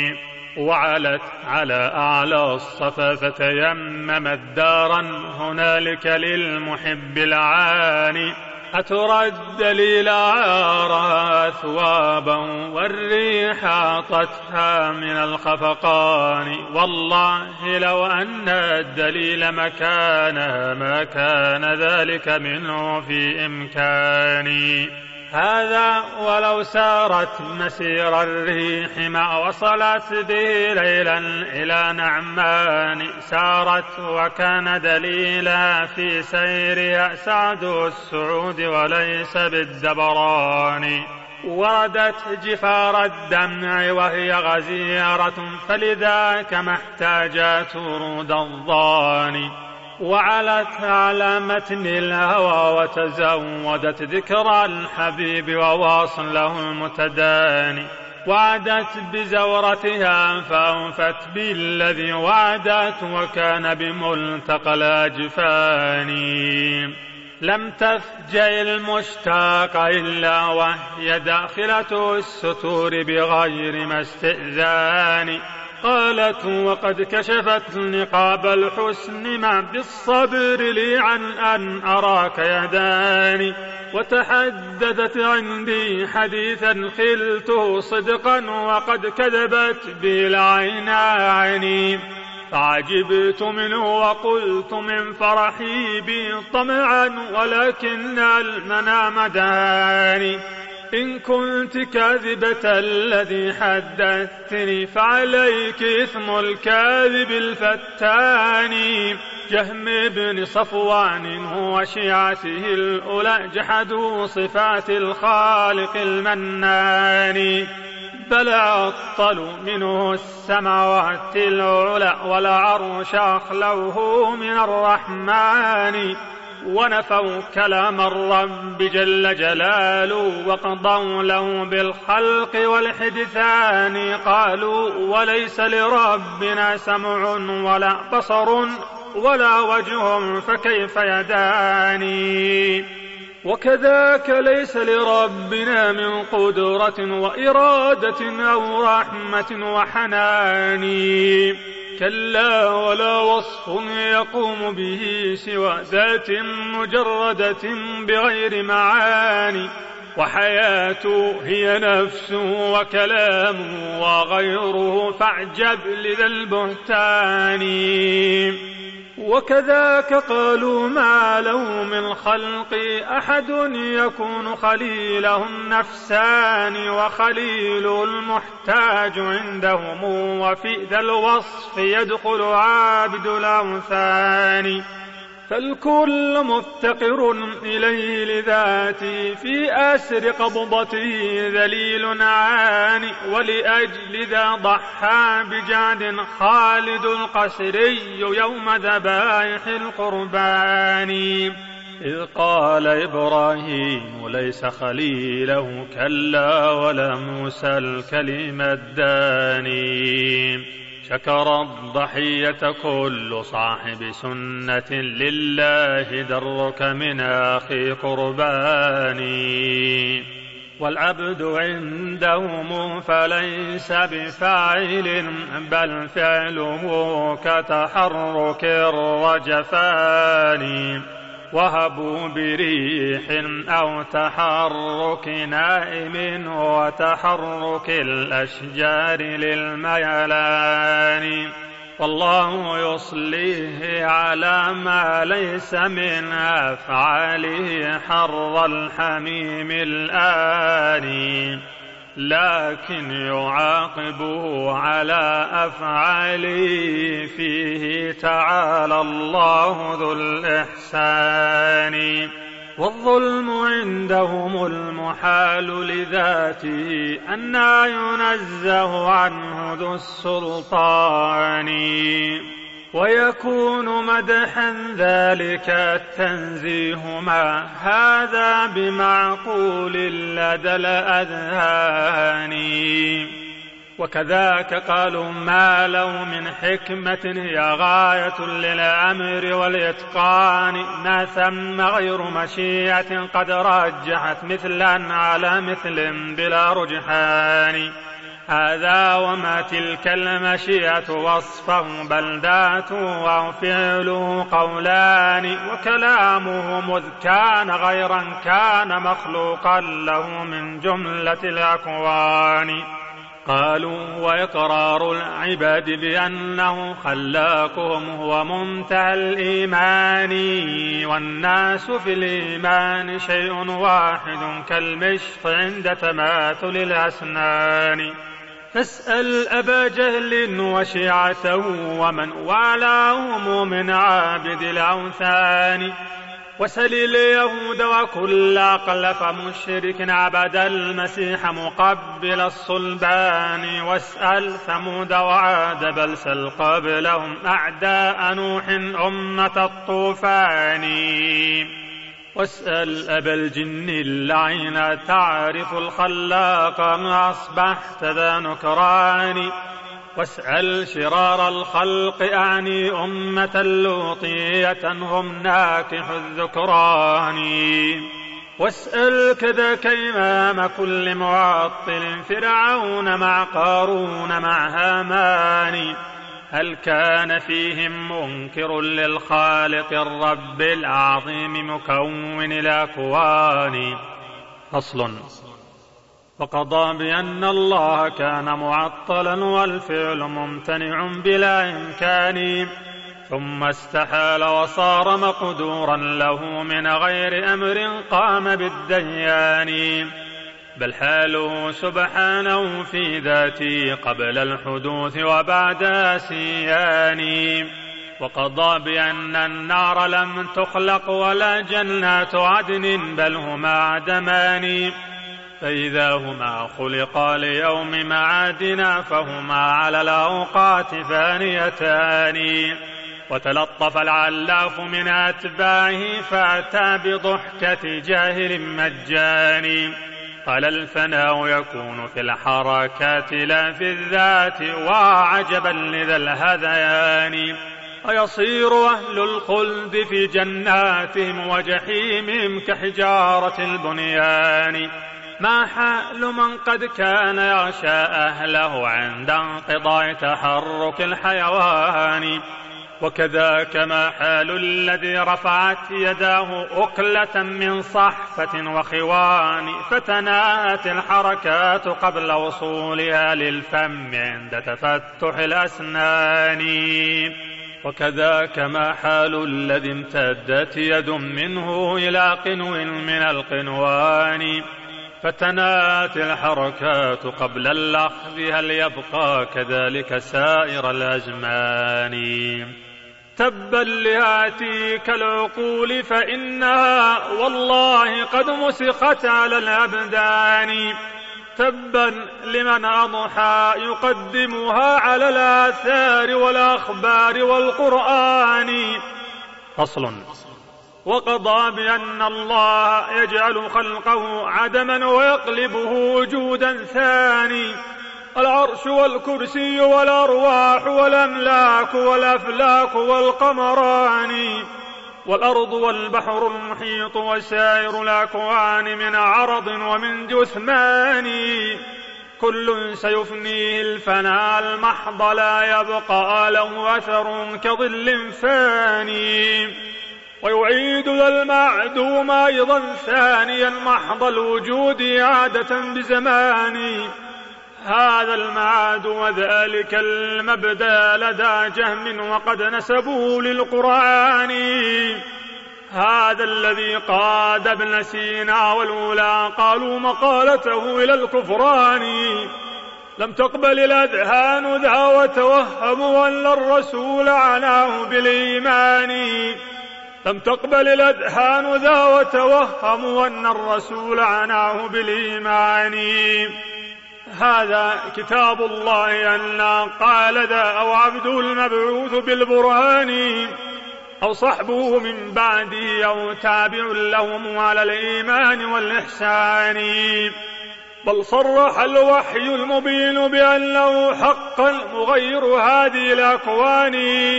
وعلت على أعلى الصفا فتيممت دارا هنالك للمحب العاني أترى الدليل عارها أثوابا والريح أعطتها من الخفقان والله لو أن الدليل مكانها ما كان ذلك منه في إمكاني هذا ولو سارت مسير الريح ما وصلت به ليلا إلى نعمان سارت وكان دليلا في سيرها سعد السعود وليس بالدبران وردت جفار الدمع وهي غزيرة فلذاك ما احتاجت ورود الضان وعلت على متن الهوى وتزودت ذكر الحبيب وواصله المتداني وعدت بزورتها فأوفت بالذي وعدت وكان بملتقى الأجفان لم تفجأ المشتاق إلا وهي داخلة الستور بغير ما استئذان قالت وقد كشفت نقاب الحسن ما بالصبر لي عن أن أراك يداني وتحدثت عندي حديثا خلته صدقا وقد كذبت به العينان فعجبت منه وقلت من فرحي بي طمعا ولكن المنام داني إن كنت كاذبة الذي حدثتني فعليك إثم الكاذب الفتان جهم بن صفوان هو شيعته الأولى جحدوا صفات الخالق المنان بل عطلوا منه السماوات العلى والعرش أخلوه من الرحمن ونفوا كلام الرب جل جلاله وقضوا له بالخلق والحدثان قالوا وليس لربنا سمع ولا بصر ولا وجه فكيف يداني وكذاك ليس لربنا من قدرة وإرادة أو رحمة وحنان كلا ولا وصف يقوم به سوى ذات مجردة بغير معاني وحياته هي نفسه وكلامه وغيره فاعجب لذا البهتان وكذاك قالوا ما له من خلق أحد يكون خليله النفسان وخليل المحتاج عندهم وفي ذا الوصف يدخل عابد الأوثان فالكل مفتقر إليه لذاته في أسر قبضته ذليل عاني ولأجل ذا ضحى بجعد خالد القسري يوم ذبائح القربان إذ قال إبراهيم ليس خليله كلا ولا موسى الكلم الداني. شكر الضحية كل صاحب سنة لله درك من أخي قرباني. والعبد عندهم فليس بفاعل بل فعله كتحرك الرجفان. وهبوا بريح أو تحرك نائم وتحرك الأشجار للميلان. والله يصليه على ما ليس من أفعاله حر الحميم الآن. لكن يعاقبه على أفعاله فيه تعالى الله ذو الإحسان. والظلم عندهم المحال لذاته أنى ينزه عنه ذو السلطان. ويكون مدحا ذلك التنزيه ما هذا بمعقول لدى الأذهان. وكذاك قالوا ما لو من حكمة هي غاية للأمر والإتقان ما ثم غير مشيئة قد رجحت مثلا على مثل بلا رجحان. هذا وما تلك المشيئة وصفه بل ذاته أو فعله قولان. وكلامه مذ كان غيرا كان مخلوقا له من جملة الأكوان. قالوا وإقرار العباد بأنه خلاقهم هو منتهى الإيمان. والناس في الإيمان شيء واحد كالمشط عند تماثل الأسنان. فاسأل أبا جهل وشيعته ومن والاهم من عابد الأوثان. وسل اليهود وكل أقلف مشرك عبد المسيح مقبل الصلبان. واسأل ثمود وعاد بل سل قبلهم أعداء نوح أمة الطوفان. واسأل أبا الجن اللعين تعرف الخلاق ما أصبحت ذا نكران. واسأل شرار الخلق أعني أمة لوطية هم ناكح الذكران. واسأل كذاك إمام كل معطل فرعون مع قارون مع هامان. هل كان فيهم منكر للخالق الرب العظيم مكون الأكوان. فصل. وقضى بأن الله كان معطلا والفعل ممتنع بلا إمكان. ثم استحال وصار مقدورا له من غير أمر قام بالديان. بل حاله سبحانه في ذاته قبل الحدوث وبعد سيان. وقضى بأن النار لم تخلق ولا جنات عدن بل هما عدمان. فإذا هما خلقا ليوم معادنا فهما على الأوقات فانيتان. وتلطف العلاف من أتباعه فأتى بضحكة جاهل مجاني. قال الفناء يكون في الحركات لا في الذات وعجبا لذا الهذيان. ويصير أهل الخلد في جناتهم وجحيمهم كحجارة البنيان. ما حال من قد كان يغشى أهله عند انقضاء تحرك الحيوان. وكذاك ما حال الذي رفعت يداه أكلة من صحفة وخوان فتناهت الحركات قبل وصولها للفم عند تفتح الأسنان. وكذاك ما حال الذي امتدت يد منه إلى قنو من القنوان فتنات الحركات قبل الأخذ. هل يبقى كذلك سائر الأزمان. تبا لهاتيك العقول فإنها والله قد مسخت على الأبدان. تبا لمن أضحى يقدمها على الآثار والأخبار والقرآن. فصل. وقضى بأن الله يجعل خلقه عدما ويقلبه وجودا ثاني، العرش والكرسي والأرواح والأملاك والأفلاك والقمران والأرض والبحر المحيط وسائر الأكوان من عرض ومن جثمان، كل سيفنيه الفناء المحض لا يبقى له أثر كظل فاني، ويعيد ذا المعدوم أيضا ثانيا محض الوجود إعادة بزمان، هذا المعاد وذلك المبدأ لدى جهم وقد نسبوه للقرآن، هذا الذي قاد ابن سينا والأولى قالوا مقالته إلى الكفران، لم تقبل الأذهان ذا وتوهموا أن الرسول عناه بالإيمان، لم تقبل الأذهان ذا وتوهموا أن الرسول عناه بالإيمان، هذا كتاب الله أن قال ذا أو عبده المبعوث بالبرهان أو صحبه من بعده أو تابع لهم على الإيمان والإحسان، بل صرح الوحي المبين بأنه حقا مغير هذه الأكوان،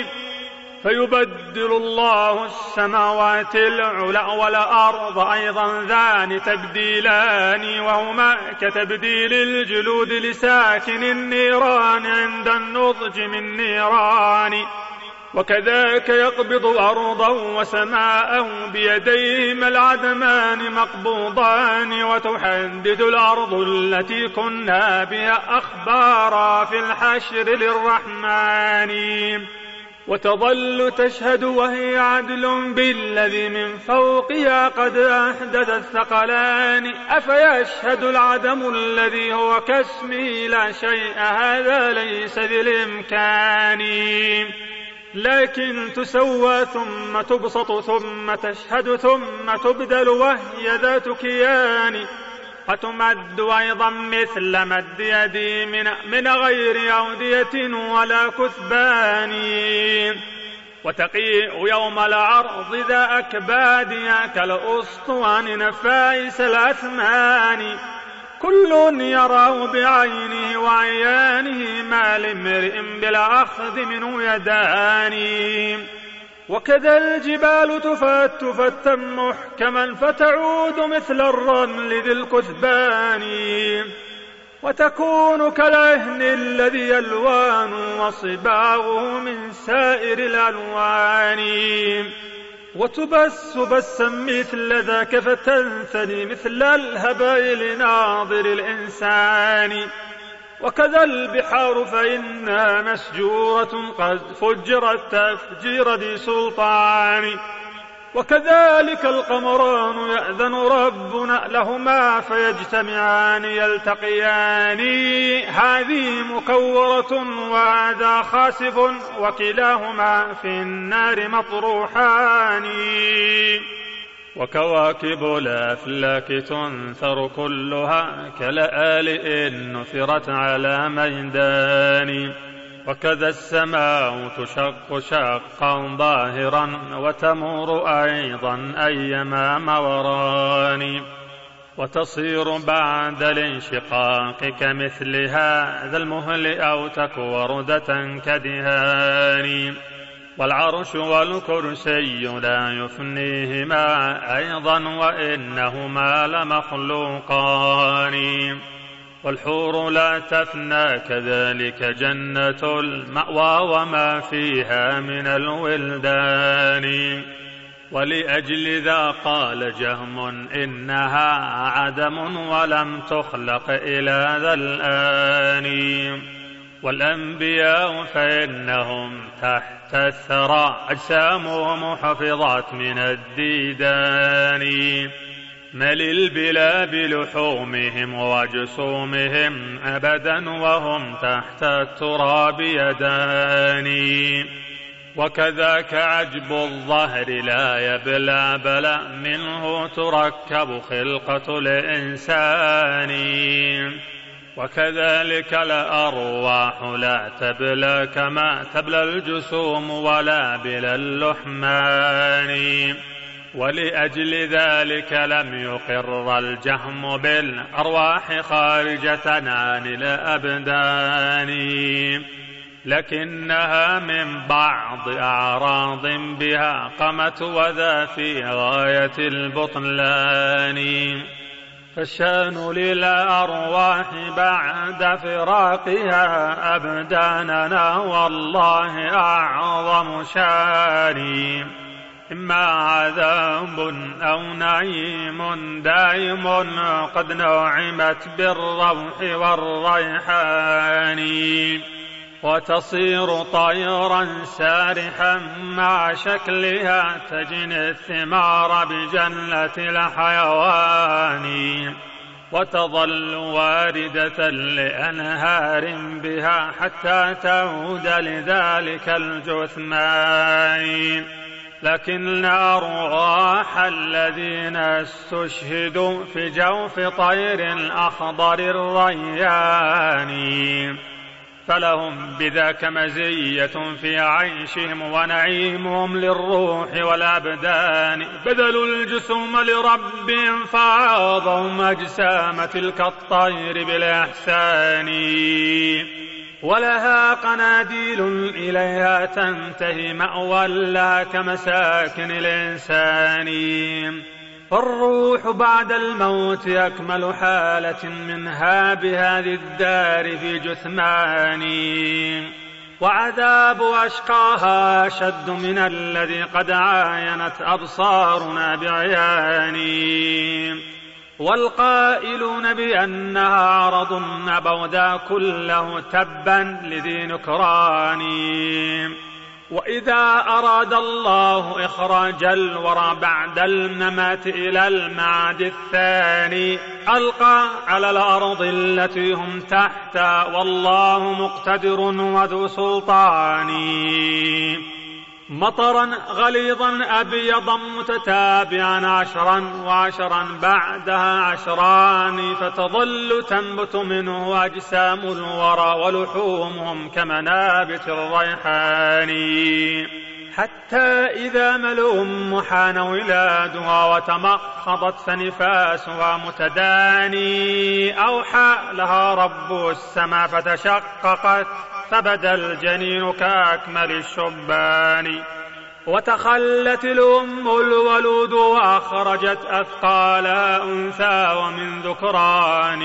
فيبدل الله السماوات العلى والأرض أيضا ذان تبديلان، وهما كتبديل الجلود لساكن النيران عند النضج من نيران، وكذاك يقبض أرضا وسماء بيديهما العدمان مقبوضان، وتحدد الأرض التي كنا بها أخبارا في الحشر للرحمن، وتظل تشهد وهي عدل بالذي من فوقها قد أحدث الثقلان، أفيشهد العدم الذي هو كاسمه لا شيء هذا ليس بالإمكان، لكن تسوى ثم تبسط ثم تشهد ثم تبدل وهي ذات كيان، وتمد أيضا مثل مد يدي من غير أودية ولا كثبان، وتقيء يوم العرض ذا أكبادها كالأسطوان نفائس الأثمان، كل يراه بعينه وعيانه ما لامرئ بالأخذ منه يدان، وكذا الجبال تفت فتا محكما فتعود مثل الرمل ذي الكثبان، وتكون كالعهن الذي ألوان وصباغه من سائر الألوان، وتبس بسا مثل ذاك فتنثني مثل الهباء لناظر الإنسان، وكذا البحار فإنها مسجورة قد فجرت تفجير ذي سلطان، وكذلك القمران يأذن ربنا لهما فيجتمعان يلتقيان، هذه مكورة وهذا خاسف وكلاهما في النار مطروحان، وكواكب الأفلاك تنثر كلها كلآلئ نثرت على ميدان، وكذا السماء تشق شقا ظاهرا وتمور أيضا أيما موران، وتصير بعد الانشقاق كمثل هذا المهل أو تكو وردة كدهان، والعرش والكرسي لا يفنيهما أيضا وإنهما لمخلوقان، والحور لا تفنى كذلك جنة المأوى وما فيها من الولدان، ولأجل ذا قال جهم إنها عدم ولم تخلق إلى ذا الآن، والأنبياء فإنهم تحت الثرى أجسامهم حفظت من الديدان، مل البلا بلحومهم وجسومهم أبدا وهم تحت التراب يدان، وكذاك عجب الظهر لا يبلى بلا منه تركب خلقة الإنسان، وكذلك الأرواح لا تبلى كما تبلى الجسوم ولا بلا اللحمان، ولأجل ذلك لم يقر الجهم بالأرواح خارجة عن الأبدان، لكنها من بعض أعراض بها قمت وذا في غاية البطلان. فالشأن للأرواح بعد فراقها أبداننا والله أعظم شان، إما عذاب أو نعيم دائم قد نعمت بالروح والريحان، وتصير طيرا سارحا مع شكلها تجني الثمار بجنة الحيوان، وتظل واردة لأنهار بها حتى تعود لذلك الجثمان. لكن أرواح الذين استشهدوا في جوف طير الأخضر الريان فلهم بذاك مزية في عيشهم ونعيمهم للروح والأبدان، بذلوا الجسوم لربهم فعاضهم أجسام تلك الطير بالإحسان، ولها قناديل إليها تنتهي مأوى لها كمساكن الإنسان. فالروح بعد الموت أكمل حالة منها بهذه الدار في جثمان، وعذاب أشقاها أشد من الذي قد عاينت أبصارنا بعيان. والقائلون بأنها عرض أبودا كله تبا لذي نكران. وإذا أراد الله إخراج الورى بعد الممات إلى المعاد الثاني ألقى على الأرض التي هم تحتها والله مقتدر وذو سلطان مطرا غليظا أبيضا متتابعا 10 و10 بعدها 10 فتظل تنبت منه أجسام الورى ولحومهم كمنابت الريحان، حتى إذا ملوا حان ولادها وتمخضت فنفاسها متداني أوحى لها رب السماء فتشققت فبدا الجنين كأكمل الشبان، وتخلت الأم الولود وأخرجت أثقالها أنثى ومن ذكران.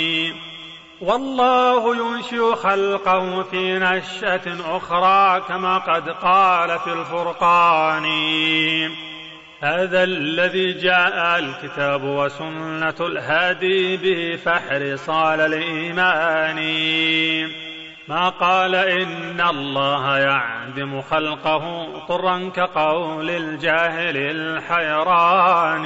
والله ينشئ خلقه في نشأة أخرى كما قد قال في الفرقان. هذا الذي جاء الكتاب وسنة الهادي به فاحرص على الإيمان. ما قال إن الله يعدم خلقه طرا كقول الجاهل الحيران،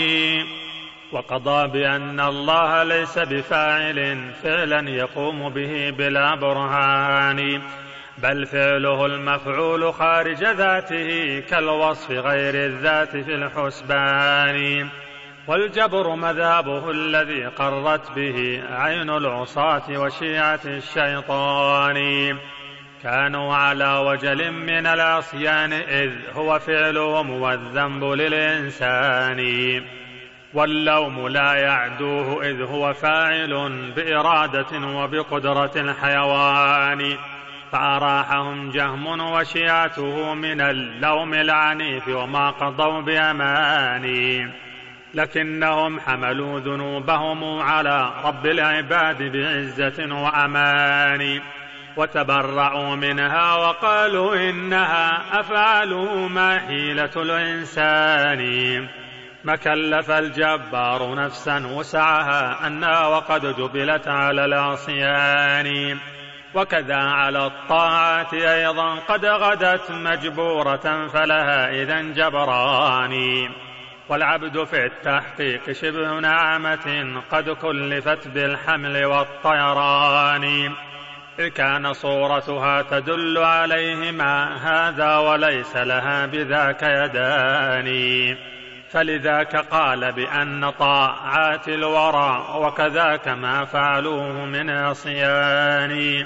وقضى بأن الله ليس بفاعل فعلا يقوم به بلا برهان، بل فعله المفعول خارج ذاته كالوصف غير الذات في الحسبان. والجبر مذهبه الذي قرت به عين العصاة وشيعة الشيطان، كانوا على وجل من العصيان إذ هو فعلهم والذنب للإنسان، واللوم لا يعدوه إذ هو فاعل بإرادة وبقدرة الحيوان، فأراحهم جهم وشيعته من اللوم العنيف وما قضوا بأمان. لكنهم حملوا ذنوبهم على رب العباد بعزة وأمان، وتبرعوا منها وقالوا إنها أفعاله ما حيلة الإنسان. ما كلف الجبار نفسا وسعها أنها وقد جبلت على العصيان، وكذا على الطاعات أيضا قد غدت مجبورة فلها إذن جبران. والعبد في التحقيق شبه نعمة قد كلفت بالحمل والطيران، إذ كان صورتها تدل عليهما هذا وليس لها بذاك يدان. فلذاك قال بأن طاعات الورى وكذاك ما فعلوه من عصيان،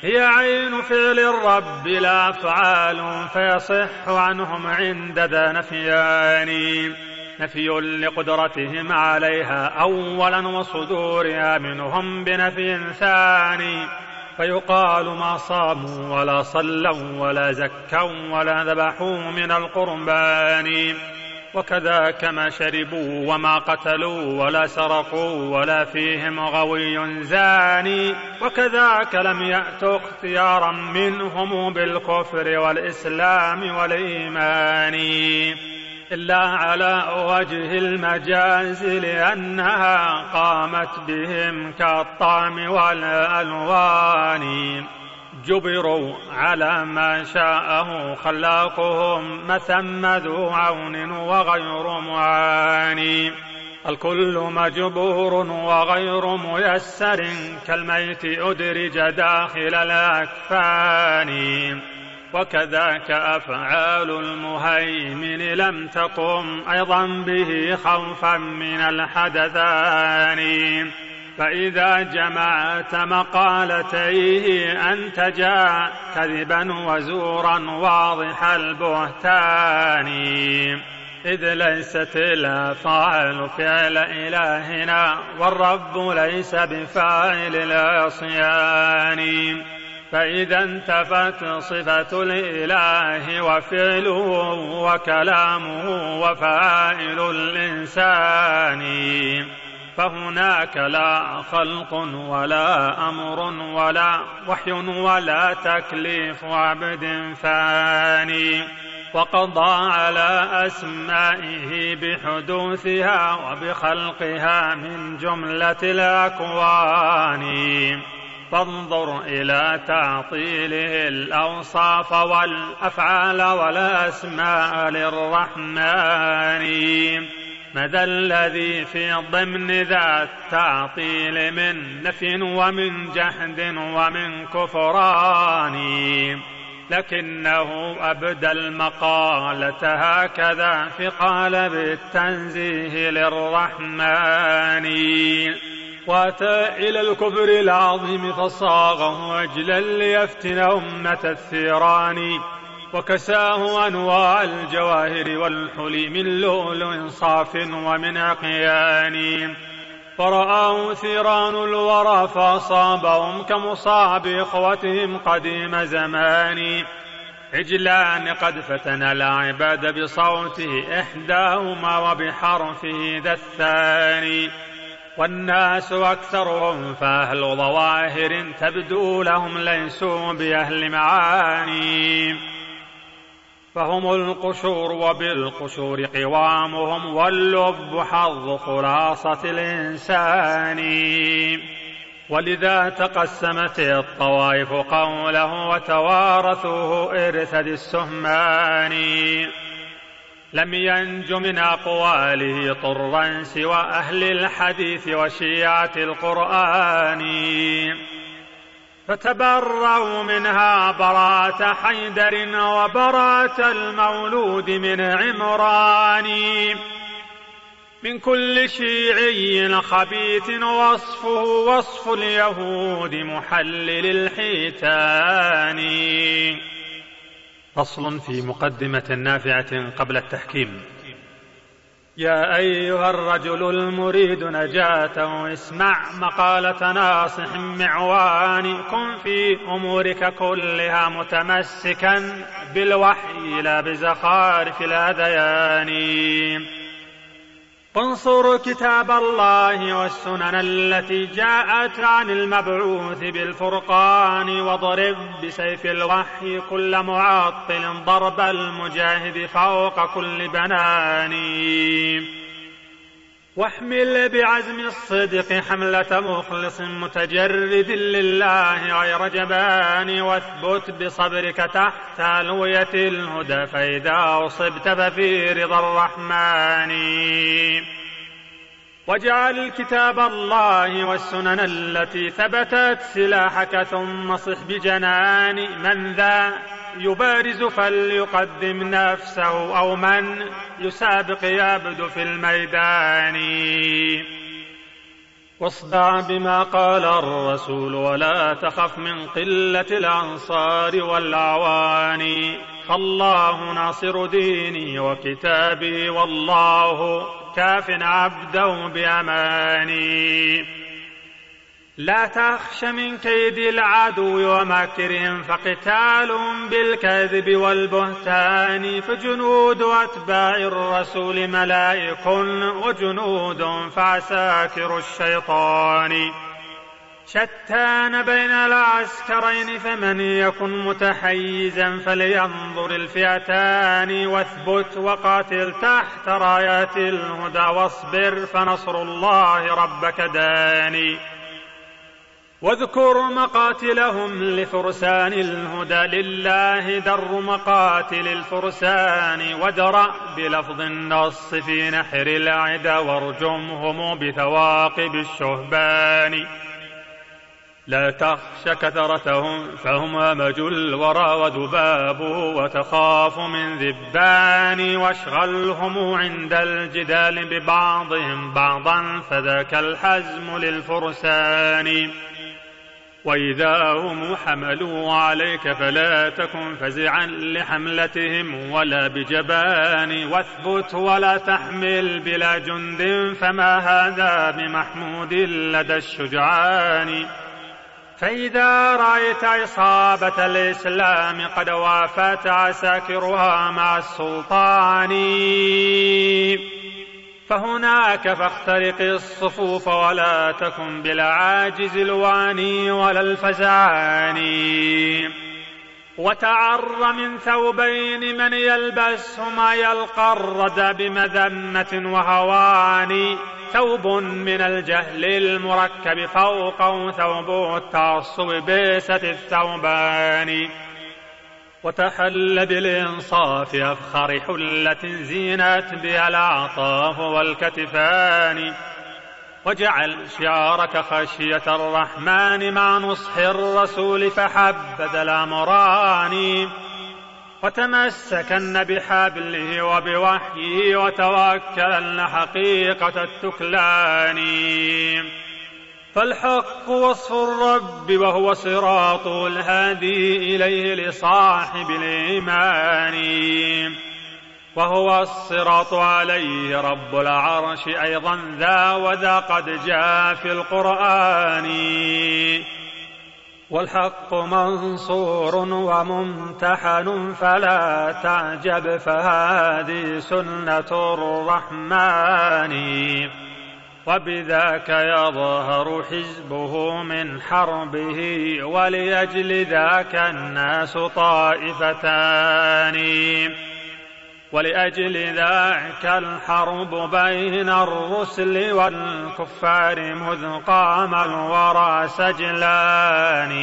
هي عين فعل الرب لا أفعال، فيصح عنهم عند ذا نفيان: نفي لقدرتهم عليها أولا، وصدورها منهم بنفي ثاني، فيقال ما صاموا ولا صلوا ولا زكوا ولا ذبحوا من القربان، وكذاك ما شربوا وما قتلوا ولا سرقوا ولا فيهم غوي زاني، وكذاك لم يأتوا اختيارا منهم بالكفر والإسلام والإيمان، إلا على وجه المجاز لأنها قامت بهم كالطعم والألوان، جبروا على ما شاءه خلاقهم، ما ثم ذو عون وغير معاني، الكل مجبور وغير ميسر، كالميت أدرج داخل الأكفان، وكذاك أفعال المهيمن لم تقم أيضا به خوفا من الحدثان، فإذا جمعت مقالتيه أنتجا كذبا وزورا واضح البهتان، إذ ليست الأفعال فعل إلهنا، والرب ليس بفاعل العصيان، فإذا انتفت صفة الإله وفعله وكلامه وفاعل الإنسان، فهناك لا خلق ولا أمر ولا وحي ولا تكليف عبد فاني، وقضى على أسمائه بحدوثها وبخلقها من جملة الأكوان، فانظر إلى تعطيله الأوصاف والأفعال والأسماء للرحمن، ماذا الذي في ضمن ذا التعطيل من نفي ومن جحد ومن كفران، لكنه أبدى المقالة هكذا في قالب التنزيه للرحمن، وأتى إلى الكفر العظيم فصاغه عجلا ليفتن أمة الثيران، وكساه أنواع الجواهر والحلي من لؤلؤ صاف ومن عقيان، فرآه ثيران الورى فأصابهم كمصاب إخوتهم قديم زمان، عجلان قد فتن العباد بصوته إحداهما وبحرفه ذا الثاني، والناس أكثرهم فأهل ظواهر تبدو لهم ليسوا بأهل معاني، فهم القشور وبالقشور قوامهم، واللب حظ خلاصة الإنسان، ولذا تقسمت الطوائف قوله وتوارثوه إرث ذي السهمان، لم ينج من أقواله طرا سوى أهل الحديث وشيعة القرآن، فتبرأوا منها براءة حيدر وبراءة المولود من عمران، من كل شيعي خبيث وصفه وصف اليهود محلل الحيتان. فصل في مقدمة نافعة قبل التحكيم. يا أيها الرجل المريد نجاته اسمع مقالة ناصح معوان، كن في أمورك كلها متمسكا بالوحي لا بزخارف الأذيان، وانصر كتاب الله والسنن التي جاءت عن المبعوث بالفرقان، واضرب بسيف الوحي كل معطل ضرب المجاهد فوق كل بنان، واحمل بعزم الصدق حملة مخلص متجرد لله غير جبان، واثبت بصبرك تحت ألوية الهدى فإذا أصبت ففي رضا الرحمن، واجعل كتاب الله والسنن التي ثبتت سلاحك ثم صح بجنان، من ذا يبارز فليقدم نفسه أو من يسابق يبدو في الميدان، واصدع بما قال الرسول ولا تخف من قلة الأنصار والأعوان، فالله ناصر ديني وكتابي والله كاف عبده بأماني. لا تخش من كيد العدو ومكرهم، فقتال بالكذب والبهتان، فجنود أتباع الرسول ملائك وجنود فعساكر الشيطان. شتان بين العسكرين، فمن يكن متحيزا فلينظر الفئتان، واثبت وقاتل تحت رايات الهدى، واصبر فنصر الله ربك داني. واذكر مقاتلهم لفرسان الهدى، لله در مقاتل الفرسان، ودرأ بلفظ النص في نحر العدا، وارجمهم بثواقب الشهبان. لا تخش كثرتهم فهم همج الورى وذباب، وتخاف من ذبان، واشغلهم عند الجدال ببعضهم بعضا، فذاك الحزم للفرسان. وإذا هم حملوا عليك فلا تكن فزعا لحملتهم ولا بجبان، واثبت ولا تحمل بلا جند، فما هذا بمحمود لدى الشجعان. فإذا رأيت إصابة الإسلام قد وافت عساكرها مع السلطان، فهناك فاخترق الصفوف ولا تكن بالعاجز الواني ولا الفزعان. وتعر من ثوبين من يلبسهما يلقى الردى بمذمة وهوان، ثوب من الجهل المركب فوقه ثوب التعصب بيسة الثوبان. وتحل بالإنصاف أفخر حلة زينت بها الأعطاف والكتفان، واجعل شعارك خشية الرحمن مع نصح الرسول فحبذ الأمران. وتمسكن بحبله وبوحيه وتوكلن حقيقة التكلان. فالحق وصف الرب وهو صراط الهادي إليه لصاحب الإيمان، وهو الصراط عليه رب العرش أيضا ذا وذا قد جاء في القرآن. والحق منصور وممتحن فلا تعجب، فهذه سنة الرحمن، وبذاك يظهر حزبه من حربه، ولأجل ذاك الناس طائفتان. ولأجل ذاك الحرب بين الرسل والكفار، مذ قام الورى سجلان.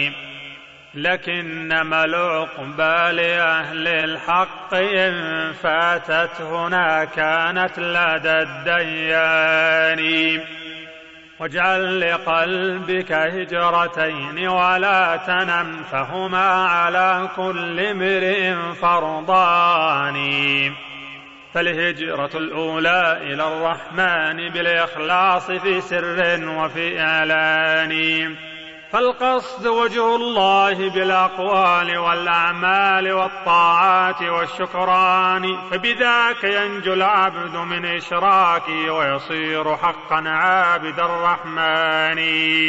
لكنما العقبى لأهل الحق إن فاتت هنا كانت لدى الديان. واجعل لقلبك هجرتين ولا تنم، فهما على كل امرئ فرضان. فالهجرة الأولى إلى الرحمن بالإخلاص في سر وفي إعلان، فالقصد وجه الله بالأقوال والأعمال والطاعات والشكران، فبذاك ينجو العبد من إشراكه ويصير حقا عابد الرحمن.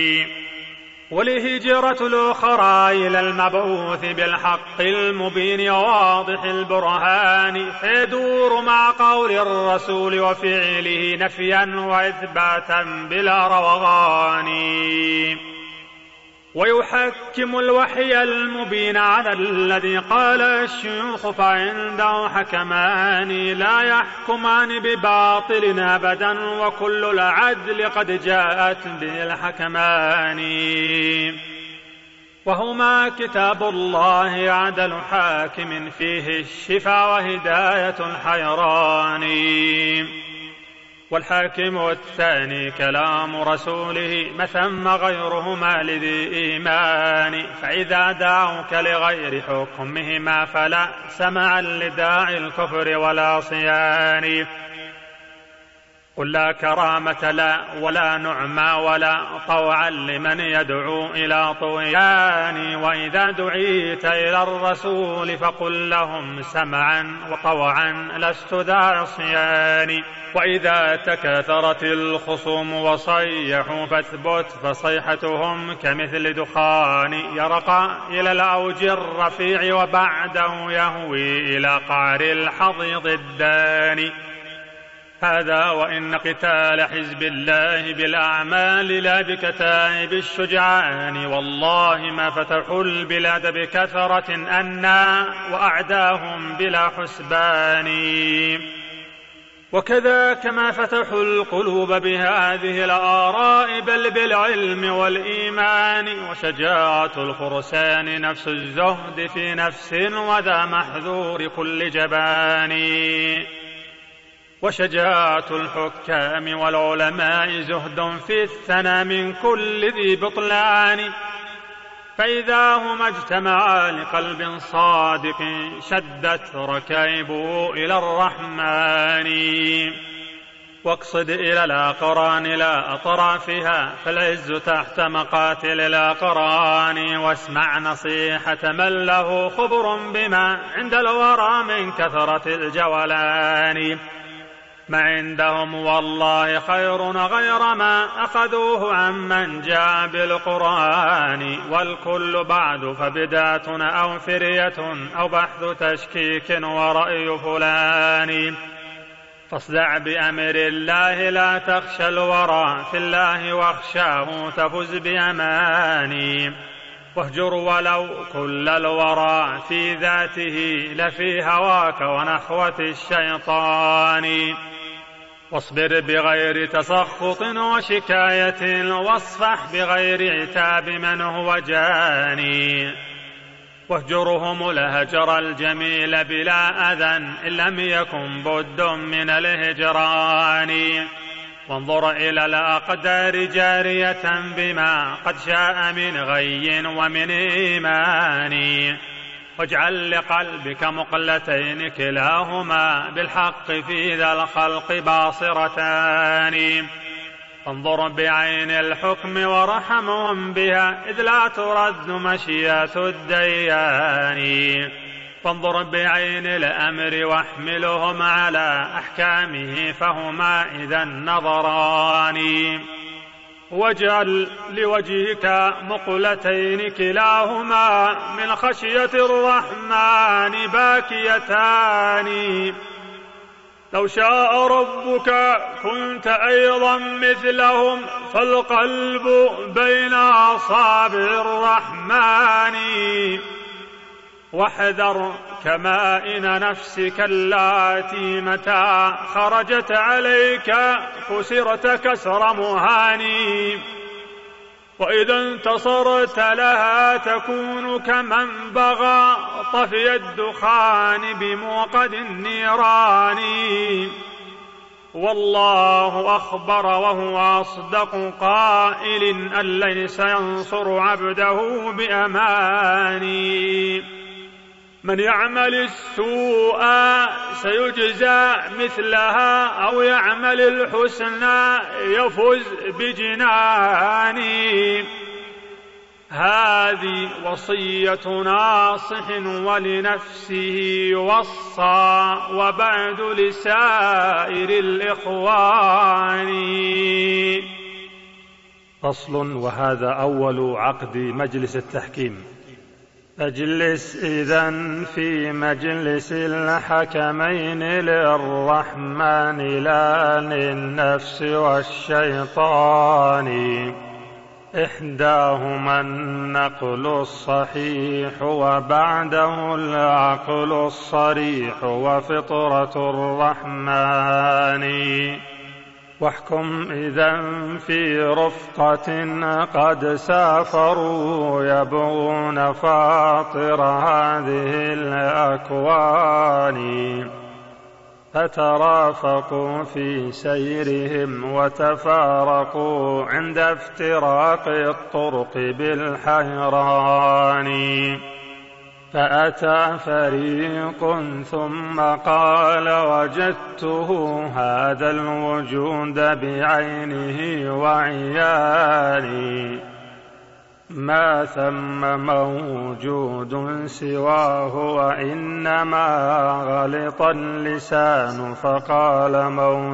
ولهجرة الأخرى إلى المبعوث بالحق المبين واضح البرهان، فيدور مع قول الرسول وفعله نفيا وإثباتا بلا روغان. ويحكم الوحي المبين على الذي قال الشيوخ، فعنده حكمان لا يحكمان بباطل أبدا، وكل العدل قد جاءت به الحكمان. وهما كتاب الله عدل حاكم فيه الشفاء وهداية الحيران، والحاكم الثاني كلام رسوله ما ثم غيرهما لذي إيمان. فإذا دعوك لغير حكمهما فلا سمعا لداعي الكفر والعصيان. قل لا كرامة لا ولا نعمى ولا طوعا لمن يدعو إلى طغيان. وإذا دعيت إلى الرسول فقل لهم سمعا وطوعا لست ذا عصيان. وإذا تكاثرت الخصوم وصيحوا فاثبت فصيحتهم كمثل دخان يرقى إلى الأوج الرفيع وبعده يهوي إلى قعر الحضيض الداني. هذا وإن قتال حزب الله بالأعمال لا بكتائب الشجعان. والله ما فتحوا البلاد بكثرة أنا وأعداهم بلا حسبان. وكذا كما فتحوا القلوب بهذه الآراء بل بالعلم والإيمان. وشجاعة الفرسان نفس الزهد في نفس وذا محذور كل جبان. وشجاعة الحكام والعلماء زهد في الثنى من كل ذي بطلان. فإذا هما اجتمعا لقلب صادق شدت ركائبه إلى الرحمن. واقصد إلى الأقران لا أطرافها فالعز تحت مقاتل الأقران. واسمع نصيحة من له خبر بما عند الورى من كثرة الجولان. ما عندهم والله خير غير ما أخذوه عمن جاء بالقرآن. والكل بعد فبدعة أو فرية أو بحث تشكيك ورأي فلان. فاصدع بأمر الله لا تخشى الورى في الله واخشاه تفز بأماني. واهجر ولو كل الورى في ذاته لفي هواك ونخوة الشيطان. واصبر بغير تسخط وشكاية واصفح بغير عتاب من هو جاني. واهجرهم الهجر الجميل بلا أذى إن لم يكن بد من الهجران. وانظر إلى الأقدار جارية بما قد شاء من غي ومن إيمان. واجعل لقلبك مقلتين كلاهما بالحق في ذا الخلق باصرتان. فانظر بعين الحكم ورحمهم بها إذ لا ترد مشيئة الديان. فانظر بعين الأمر واحملهم على أحكامه فهما إذا نظران. واجعل لوجهك مقلتين كلاهما من خشية الرحمن باكيتان. لو شاء ربك كنت أيضا مثلهم فالقلب بين أصابع الرحمن. واحذر كمائن نفسك اللاتي متى خرجت عليك كسرت كسر مهاني. وإذا انتصرت لها تكون كمن بغى طفي الدخان بموقد النيران. والله أخبر وهو أصدق قائل أن ليس ينصر عبده بأماني. من يعمل السوء سيجزى مثلها أو يعمل الحسنى يفز بجنان. هذه وصية ناصح ولنفسه يوصى وبعد لسائر الإخوان. فصل. وهذا أول عقد مجلس التحكيم. اجلس إذن في مجلس الحكمين للرحمن لا للنفس والشيطان. إحداهما النقل الصحيح وبعده العقل الصريح وفطرة الرحمن. واحكم إذن في رفقة قد سافروا يبغون فاطر هذه الأكوان. فترافقوا في سيرهم وتفارقوا عند افتراق الطرق بالحيران. فأتى فريق ثم قال وجدته هذا الوجود بعينه وعياني ما ثم موجود سواه وإنما غلط اللسان فقال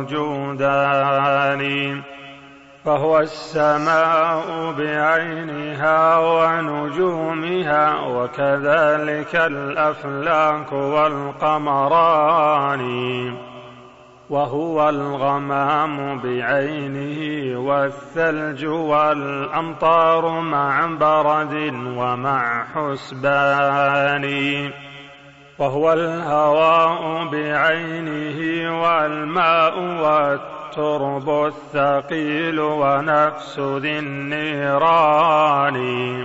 موجودان فهو السماء بعينها ونجومها وكذلك الأفلاك والقمران وهو الغمام بعينه والثلج والأمطار مع برد ومع حسبان وهو الهواء بعينه والماء والترب الثقيل ونفس ذي النيران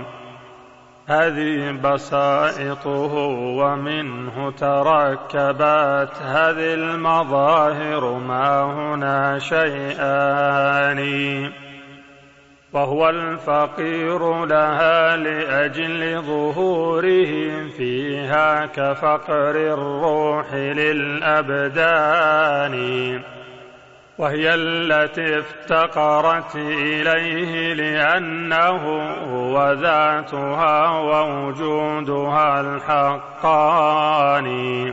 هذه بسائطه ومنه تركبت هذه المظاهر ما هنا شيئان وهو الفقير لها لأجل ظهوره فيها كفقر الروح للأبدان وهي التي افتقرت إليه لأنه هو ذاتها ووجودها الحقان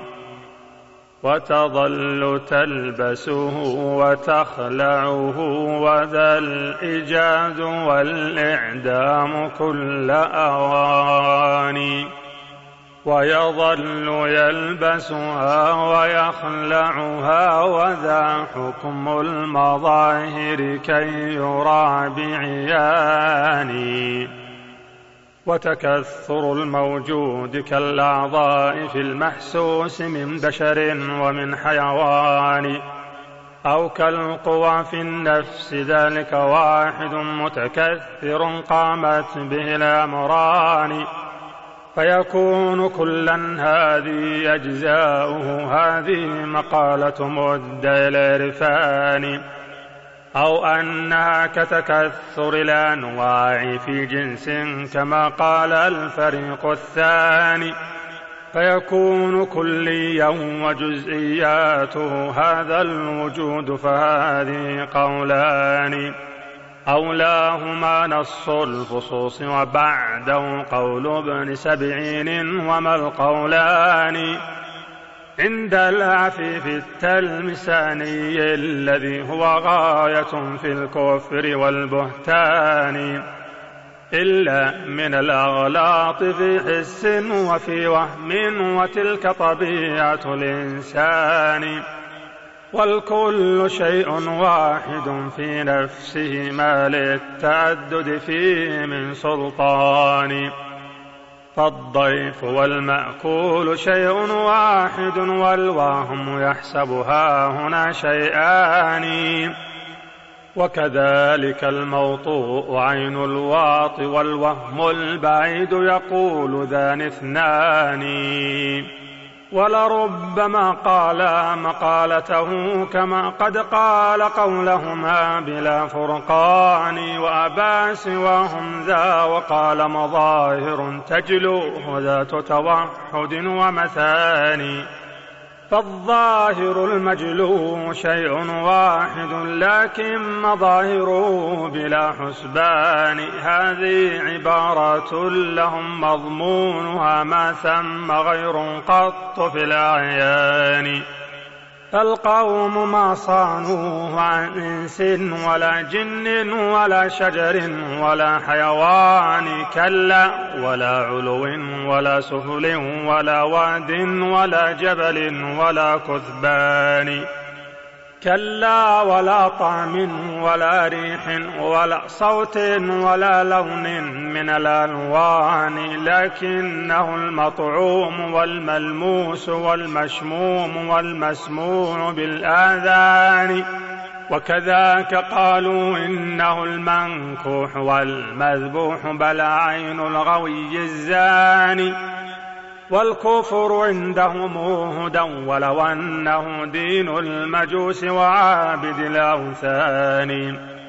وتظل تلبسه وتخلعه وذا الإيجاد والإعدام كل أوان ويظل يلبسها ويخلعها وذا حكم المظاهر كي يرى بعيان وتكثر الموجود كالأعضاء في المحسوس من بشر ومن حيوان أو كالقوى في النفس ذلك واحد متكثر قامت به الأمران فيكون كلا هذه أجزاؤه هذه مقالة مدعي العرفان أو أنها كتكثر الأنواع في جنس كما قال الفريق الثاني فيكون كليا وجزئياته هذا الوجود فهذه قولان أولاهما نص الفصوص وبعده قول ابن سبعين وما القولان عند العفيف التلمساني الذي هو غاية في الكفر والبهتان إلا من الأغلاط في حس وفي وهم وتلك طبيعة الإنسان والكل شيء واحد في نفسه ما للتعدد فيه من سلطان فالضيف والمأكول شيء واحد والوهم يحسبها هنا شيئان وكذلك الموطوء عين الواطي والوهم البعيد يقول ذان اثنان ولربما قال مقالته كما قد قال قولهما بلا فرقان وأبى سواهم ذا وقال مظاهر تجلوه ذات توحد ومثاني فالظاهر المجلو شيء واحد لكن مظاهره بلا حسبان هذه عبارة لهم مضمونها ما ثم غير قط في الأعيان فالقوم ما صانوه عن إنس ولا جن ولا شجر ولا حيوان كلا ولا علو ولا سفل ولا واد ولا جبل ولا كثبان كلا ولا طعم ولا ريح ولا صوت ولا لون من الألوان لكنه المطعوم والملموس والمشموم والمسموع بالآذان وكذاك قالوا إنه المنكوح والمذبوح بل عين الغوي الزاني والكفر عندهم هدى ولو أنه دين المجوس وعابد الأوثان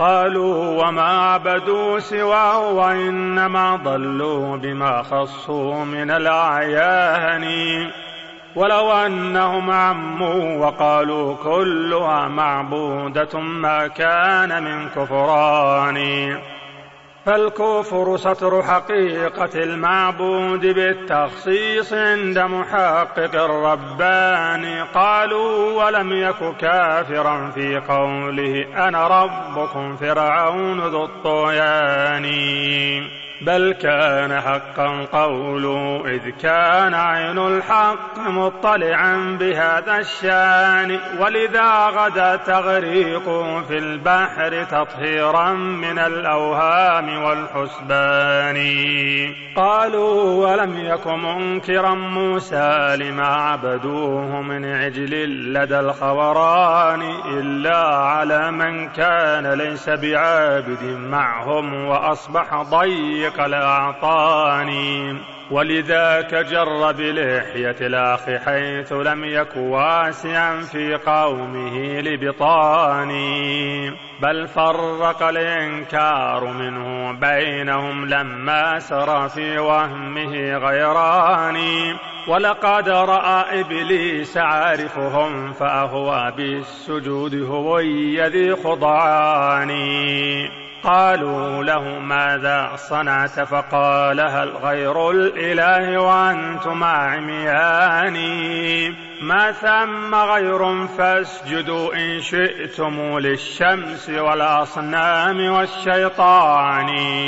قالوا وما عبدوا سواه وإنما ضلوا بما خصوا من الأعيان ولو أنهم عموا وقالوا كلها معبودة ما كان من كفران فالكفر ستر حقيقة المعبود بالتخصيص عند محقق الرباني. قالوا ولم يك كافرا في قوله أنا ربكم فرعون ذو الطغيان بل كان حقا قوله إذ كان عين الحق مطلعا بهذا الشان ولذا غدا تغريق في البحر تطهيرا من الأوهام والحسبان. قالوا ولم يك منكرا موسى لما عبدوه من عجل لدى الخوران إلا على من كان ليس بعابد معهم وأصبح ضيق الأعطان ولذاك جر بلحية الأخ حيث لم يك واسعا في قومه لبطان بل فرق الإنكار منه بينهم لما سرى في وهمه غيران ولقد رأى إبليس عارفهم فأهوى بالسجود هوي ذي خضعان قالوا له ماذا صنعت فقال هل غير الإله وأنتم عميان ما ثم غير فاسجدوا إن شئتم للشمس والأصنام والشيطان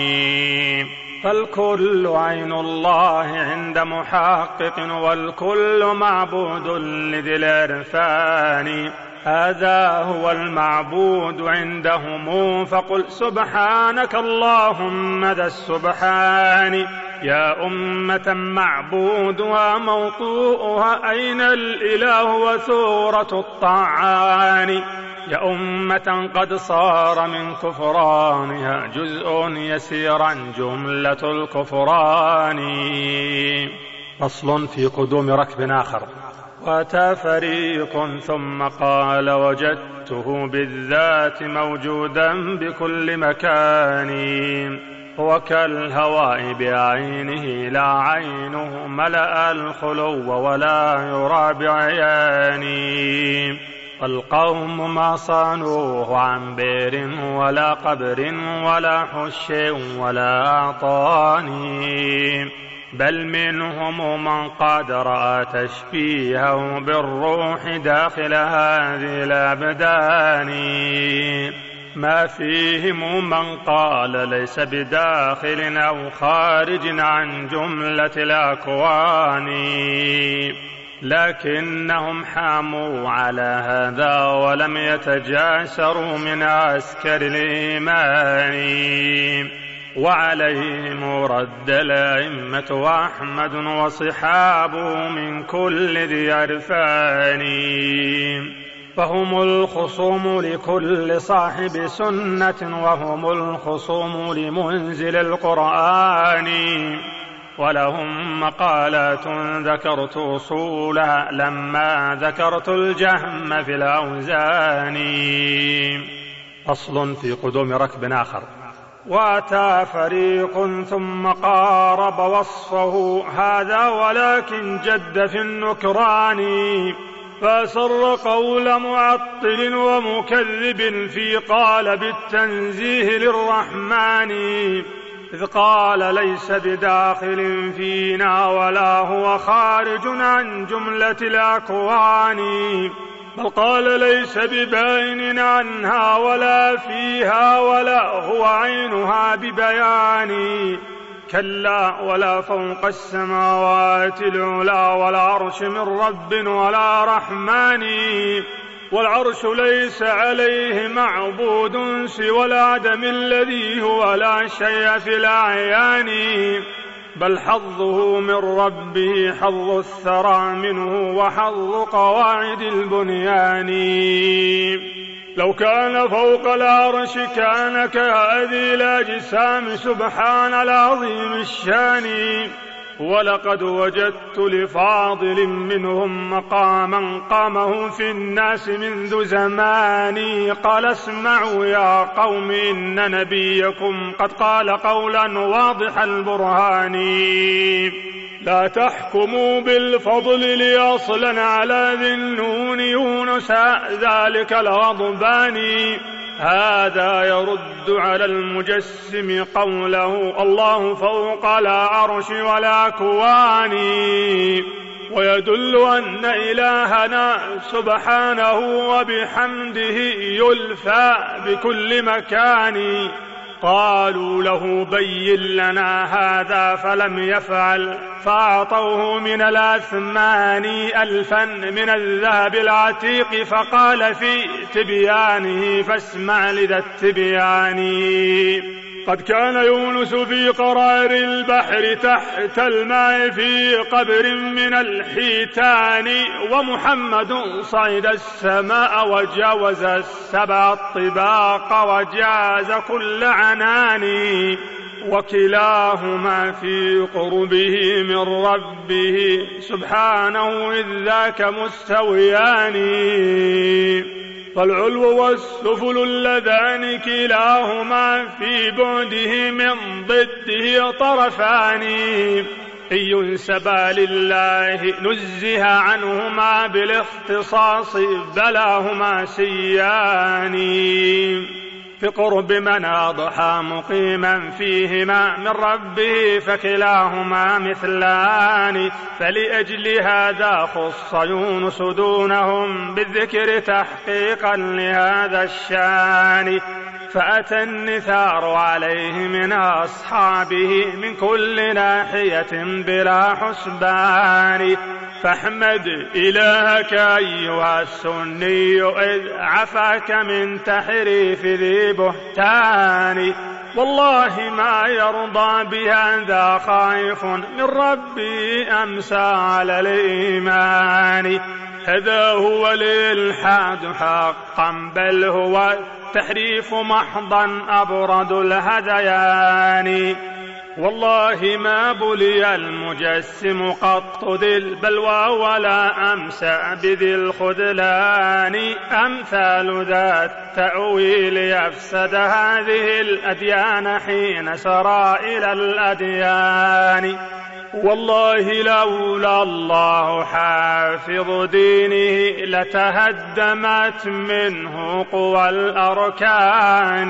فالكل عين الله عند محقق والكل معبود لذي العرفان هذا هو المعبود عندهم فقل سبحانك اللهم ذا السبحان يا أمة معبودها موطوءها أين الإله وثورة الطعان يا أمة قد صار من كفرانها جزء يسيرا جملة الكفران. فصل في قدوم ركب آخر. وأتى فريق ثم قال وجدته بالذات موجودا بكل مكان هو كالهواء بعينه لا عينه ملأ الخلو ولا يرى بعيانه القوم ما صانوه عن بئر ولا قبر ولا حش ولا أعطان بل منهم من قد رأى تشبيهه بالروح داخل هذه الأبدان ما فيهم من قال ليس بداخل أو خارج عن جملة الأكوان لكنهم حاموا على هذا ولم يتجاسروا من عسكر الإيمان وعليهم رد الأئمة وأحمد وصحابه من كل ذي عرفان فهم الخصوم لكل صاحب سنة وهم الخصوم لمنزل القرآن ولهم مقالات ذكرت أصولها لما ذكرت الجهم في الأوزان. فصل في قدوم ركب آخر. وأتى فريق ثم قارب وصفه هذا ولكن جد في النكران فأسر قول معطل ومكذب في قالب التنزيه للرحمن إذ قال ليس بداخل فينا ولا هو خارج عن جملة الأكوان بل قال ليس بباين عنها ولا فيها ولا هو عينها ببيان كلا ولا فوق السماوات العلا ولا عرش من رب ولا رحمن والعرش ليس عليه معبود سوى العدم الذي هو لا شيء في الأعيان بل حظه من ربه حظ الثرى منه وحظ قواعد البنيان لو كان فوق العرش كان كهذه الأجسام سبحان العظيم الشان ولقد وجدت لفاضل منهم مقاما قامه في الناس منذ زماني. قال اسمعوا يا قوم إن نبيكم قد قال قولا واضح البرهان لا تحكموا بالفضل لأصلا على ذي النون يونس ذلك الغضبان. هذا يرد على المجسم قوله الله فوق العرش والأكوان، ويدل أن إلهنا سبحانه وبحمده يلفى بكل مكان. قالوا له بين لنا هذا فلم يفعل، فأعطوه من الأثمان 1000 من الذهب العتيق، فقال في تبيانه فاسمع لذا التبيان. قد كان يونس في قرار البحر تحت الماء في قبر من الحيتان، ومحمد صعد السماء وجاوز 7 الطباق وجاز كل عنان، وكلاهما في قربه من ربه سبحانه إذ ذاك مستويان. فالعلو والسفل اللذان كلاهما في بعده من ضده طرفان، إن ينسبا لله نزه عنهما بالاختصاص بلاهما سيان. في قرب من أضحى مقيما فيهما من ربه فكلاهما مثلان، فلأجل هذا خص يونس دونهم بالذكر تحقيقا لهذا الشان. فأتى النثار عليه من أصحابه من كل ناحية بلا حسبان. فاحمد إلهك أيها السني إذ عفاك من تحريف ذي بهتان، والله ما يرضى بها ذا خائف من ربي أمسى على الإيمان. هذا هو الإلحاد حقا بل هو تحريف محضا أبرد الهذيان. والله ما بلي المجسم قط ذي البلوى ولا أمسى بذي الخذلان. أمثال ذا التأويل يفسد هذه الأديان حين سرى إلى الأديان. والله لولا الله حافظ دينه لتهدمت منه قوى الأركان.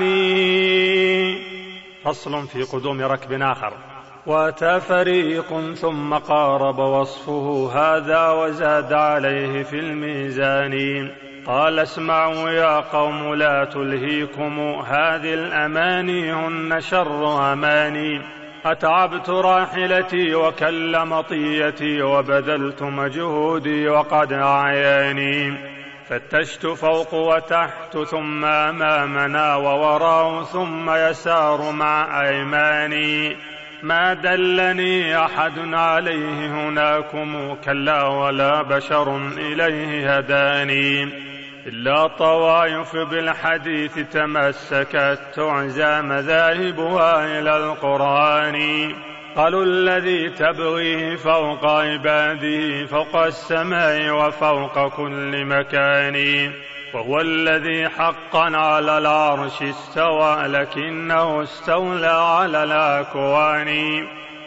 فصل في قدوم ركب آخر. وأتى فريق ثم قارب وصفه هذا وزاد عليه في الميزان. قال اسمعوا يا قوم لا تلهيكم هذه الأماني هن شر أماني. أتعبت راحلتي وكل مطيتي وبذلت مجهودي وقد أعياني. فتشت فوق وتحت ثم أمامنا ووراء ثم يسار مع أيماني. ما دلني أحد عليه هناكم كلا ولا بشر إليه هداني. إلا طوائف بالحديث تمسكت تعزى مذاهبها إلى القرآن. قالوا الذي تبغيه فوق عباده فوق السماء وفوق كل مكان. وهو الذي حقا على العرش استوى لكنه استولى على الأكوان.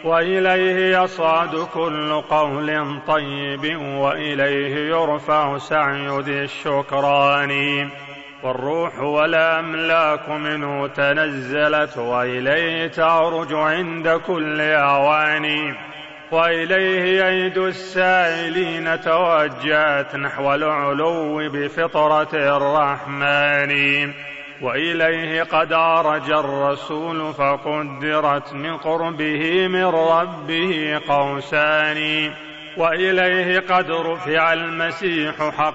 وإليه يصعد كل قول طيب وإليه يرفع سعي ذي الشكران. والروح والأملاك منه تنزلت وإليه تعرج عند كل أوان. وإليه أيد السائلين توجهت نحو العلو بفطرة الرحمن. وإليه قد عرج الرسول فقدرت من قربه من ربه قوسان. وإليه قد رفع المسيح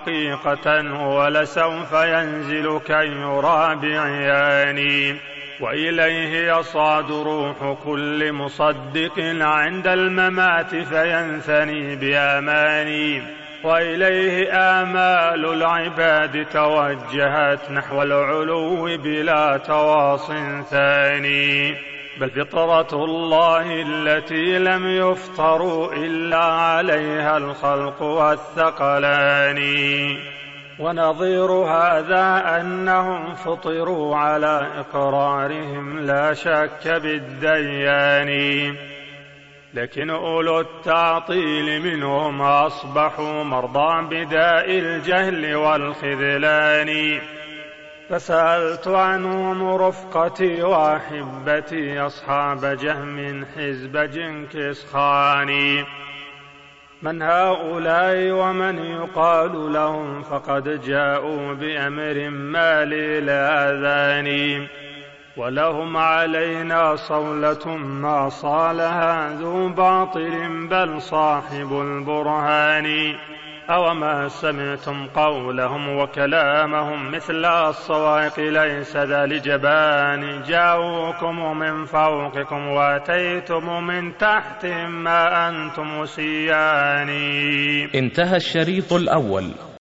حقيقة ولسوف ينزل كي يرى بعيان. وإليه يصعد روح كل مصدق عند الممات فينثني بأماني. وإليه آمال العباد توجهت نحو العلو بلا تواص ثاني. بل فطرة الله التي لم يفطروا إلا عليها الخلق والثقلان. ونظير هذا أنهم فطروا على إقرارهم لا شك بالديان، لكن أولو التعطيل منهم أصبحوا مرضى بداء الجهل والخذلان. فسألت عنهم رفقتي وأحبتي أصحاب جهم حزب جنكس خان، من هؤلاء ومن يقال لهم فقد جاءوا بأمر ما لي لا أذاني، ولهم علينا صولة ما صالها ذو باطل بل صاحب البرهان. أوما سمعتم قولهم وكلامهم مثل الصواعق ليس ذا لجبان، جاءوكم من فوقكم واتيتم من تحت ما أنتم سيان. انتهى الشريط الأول.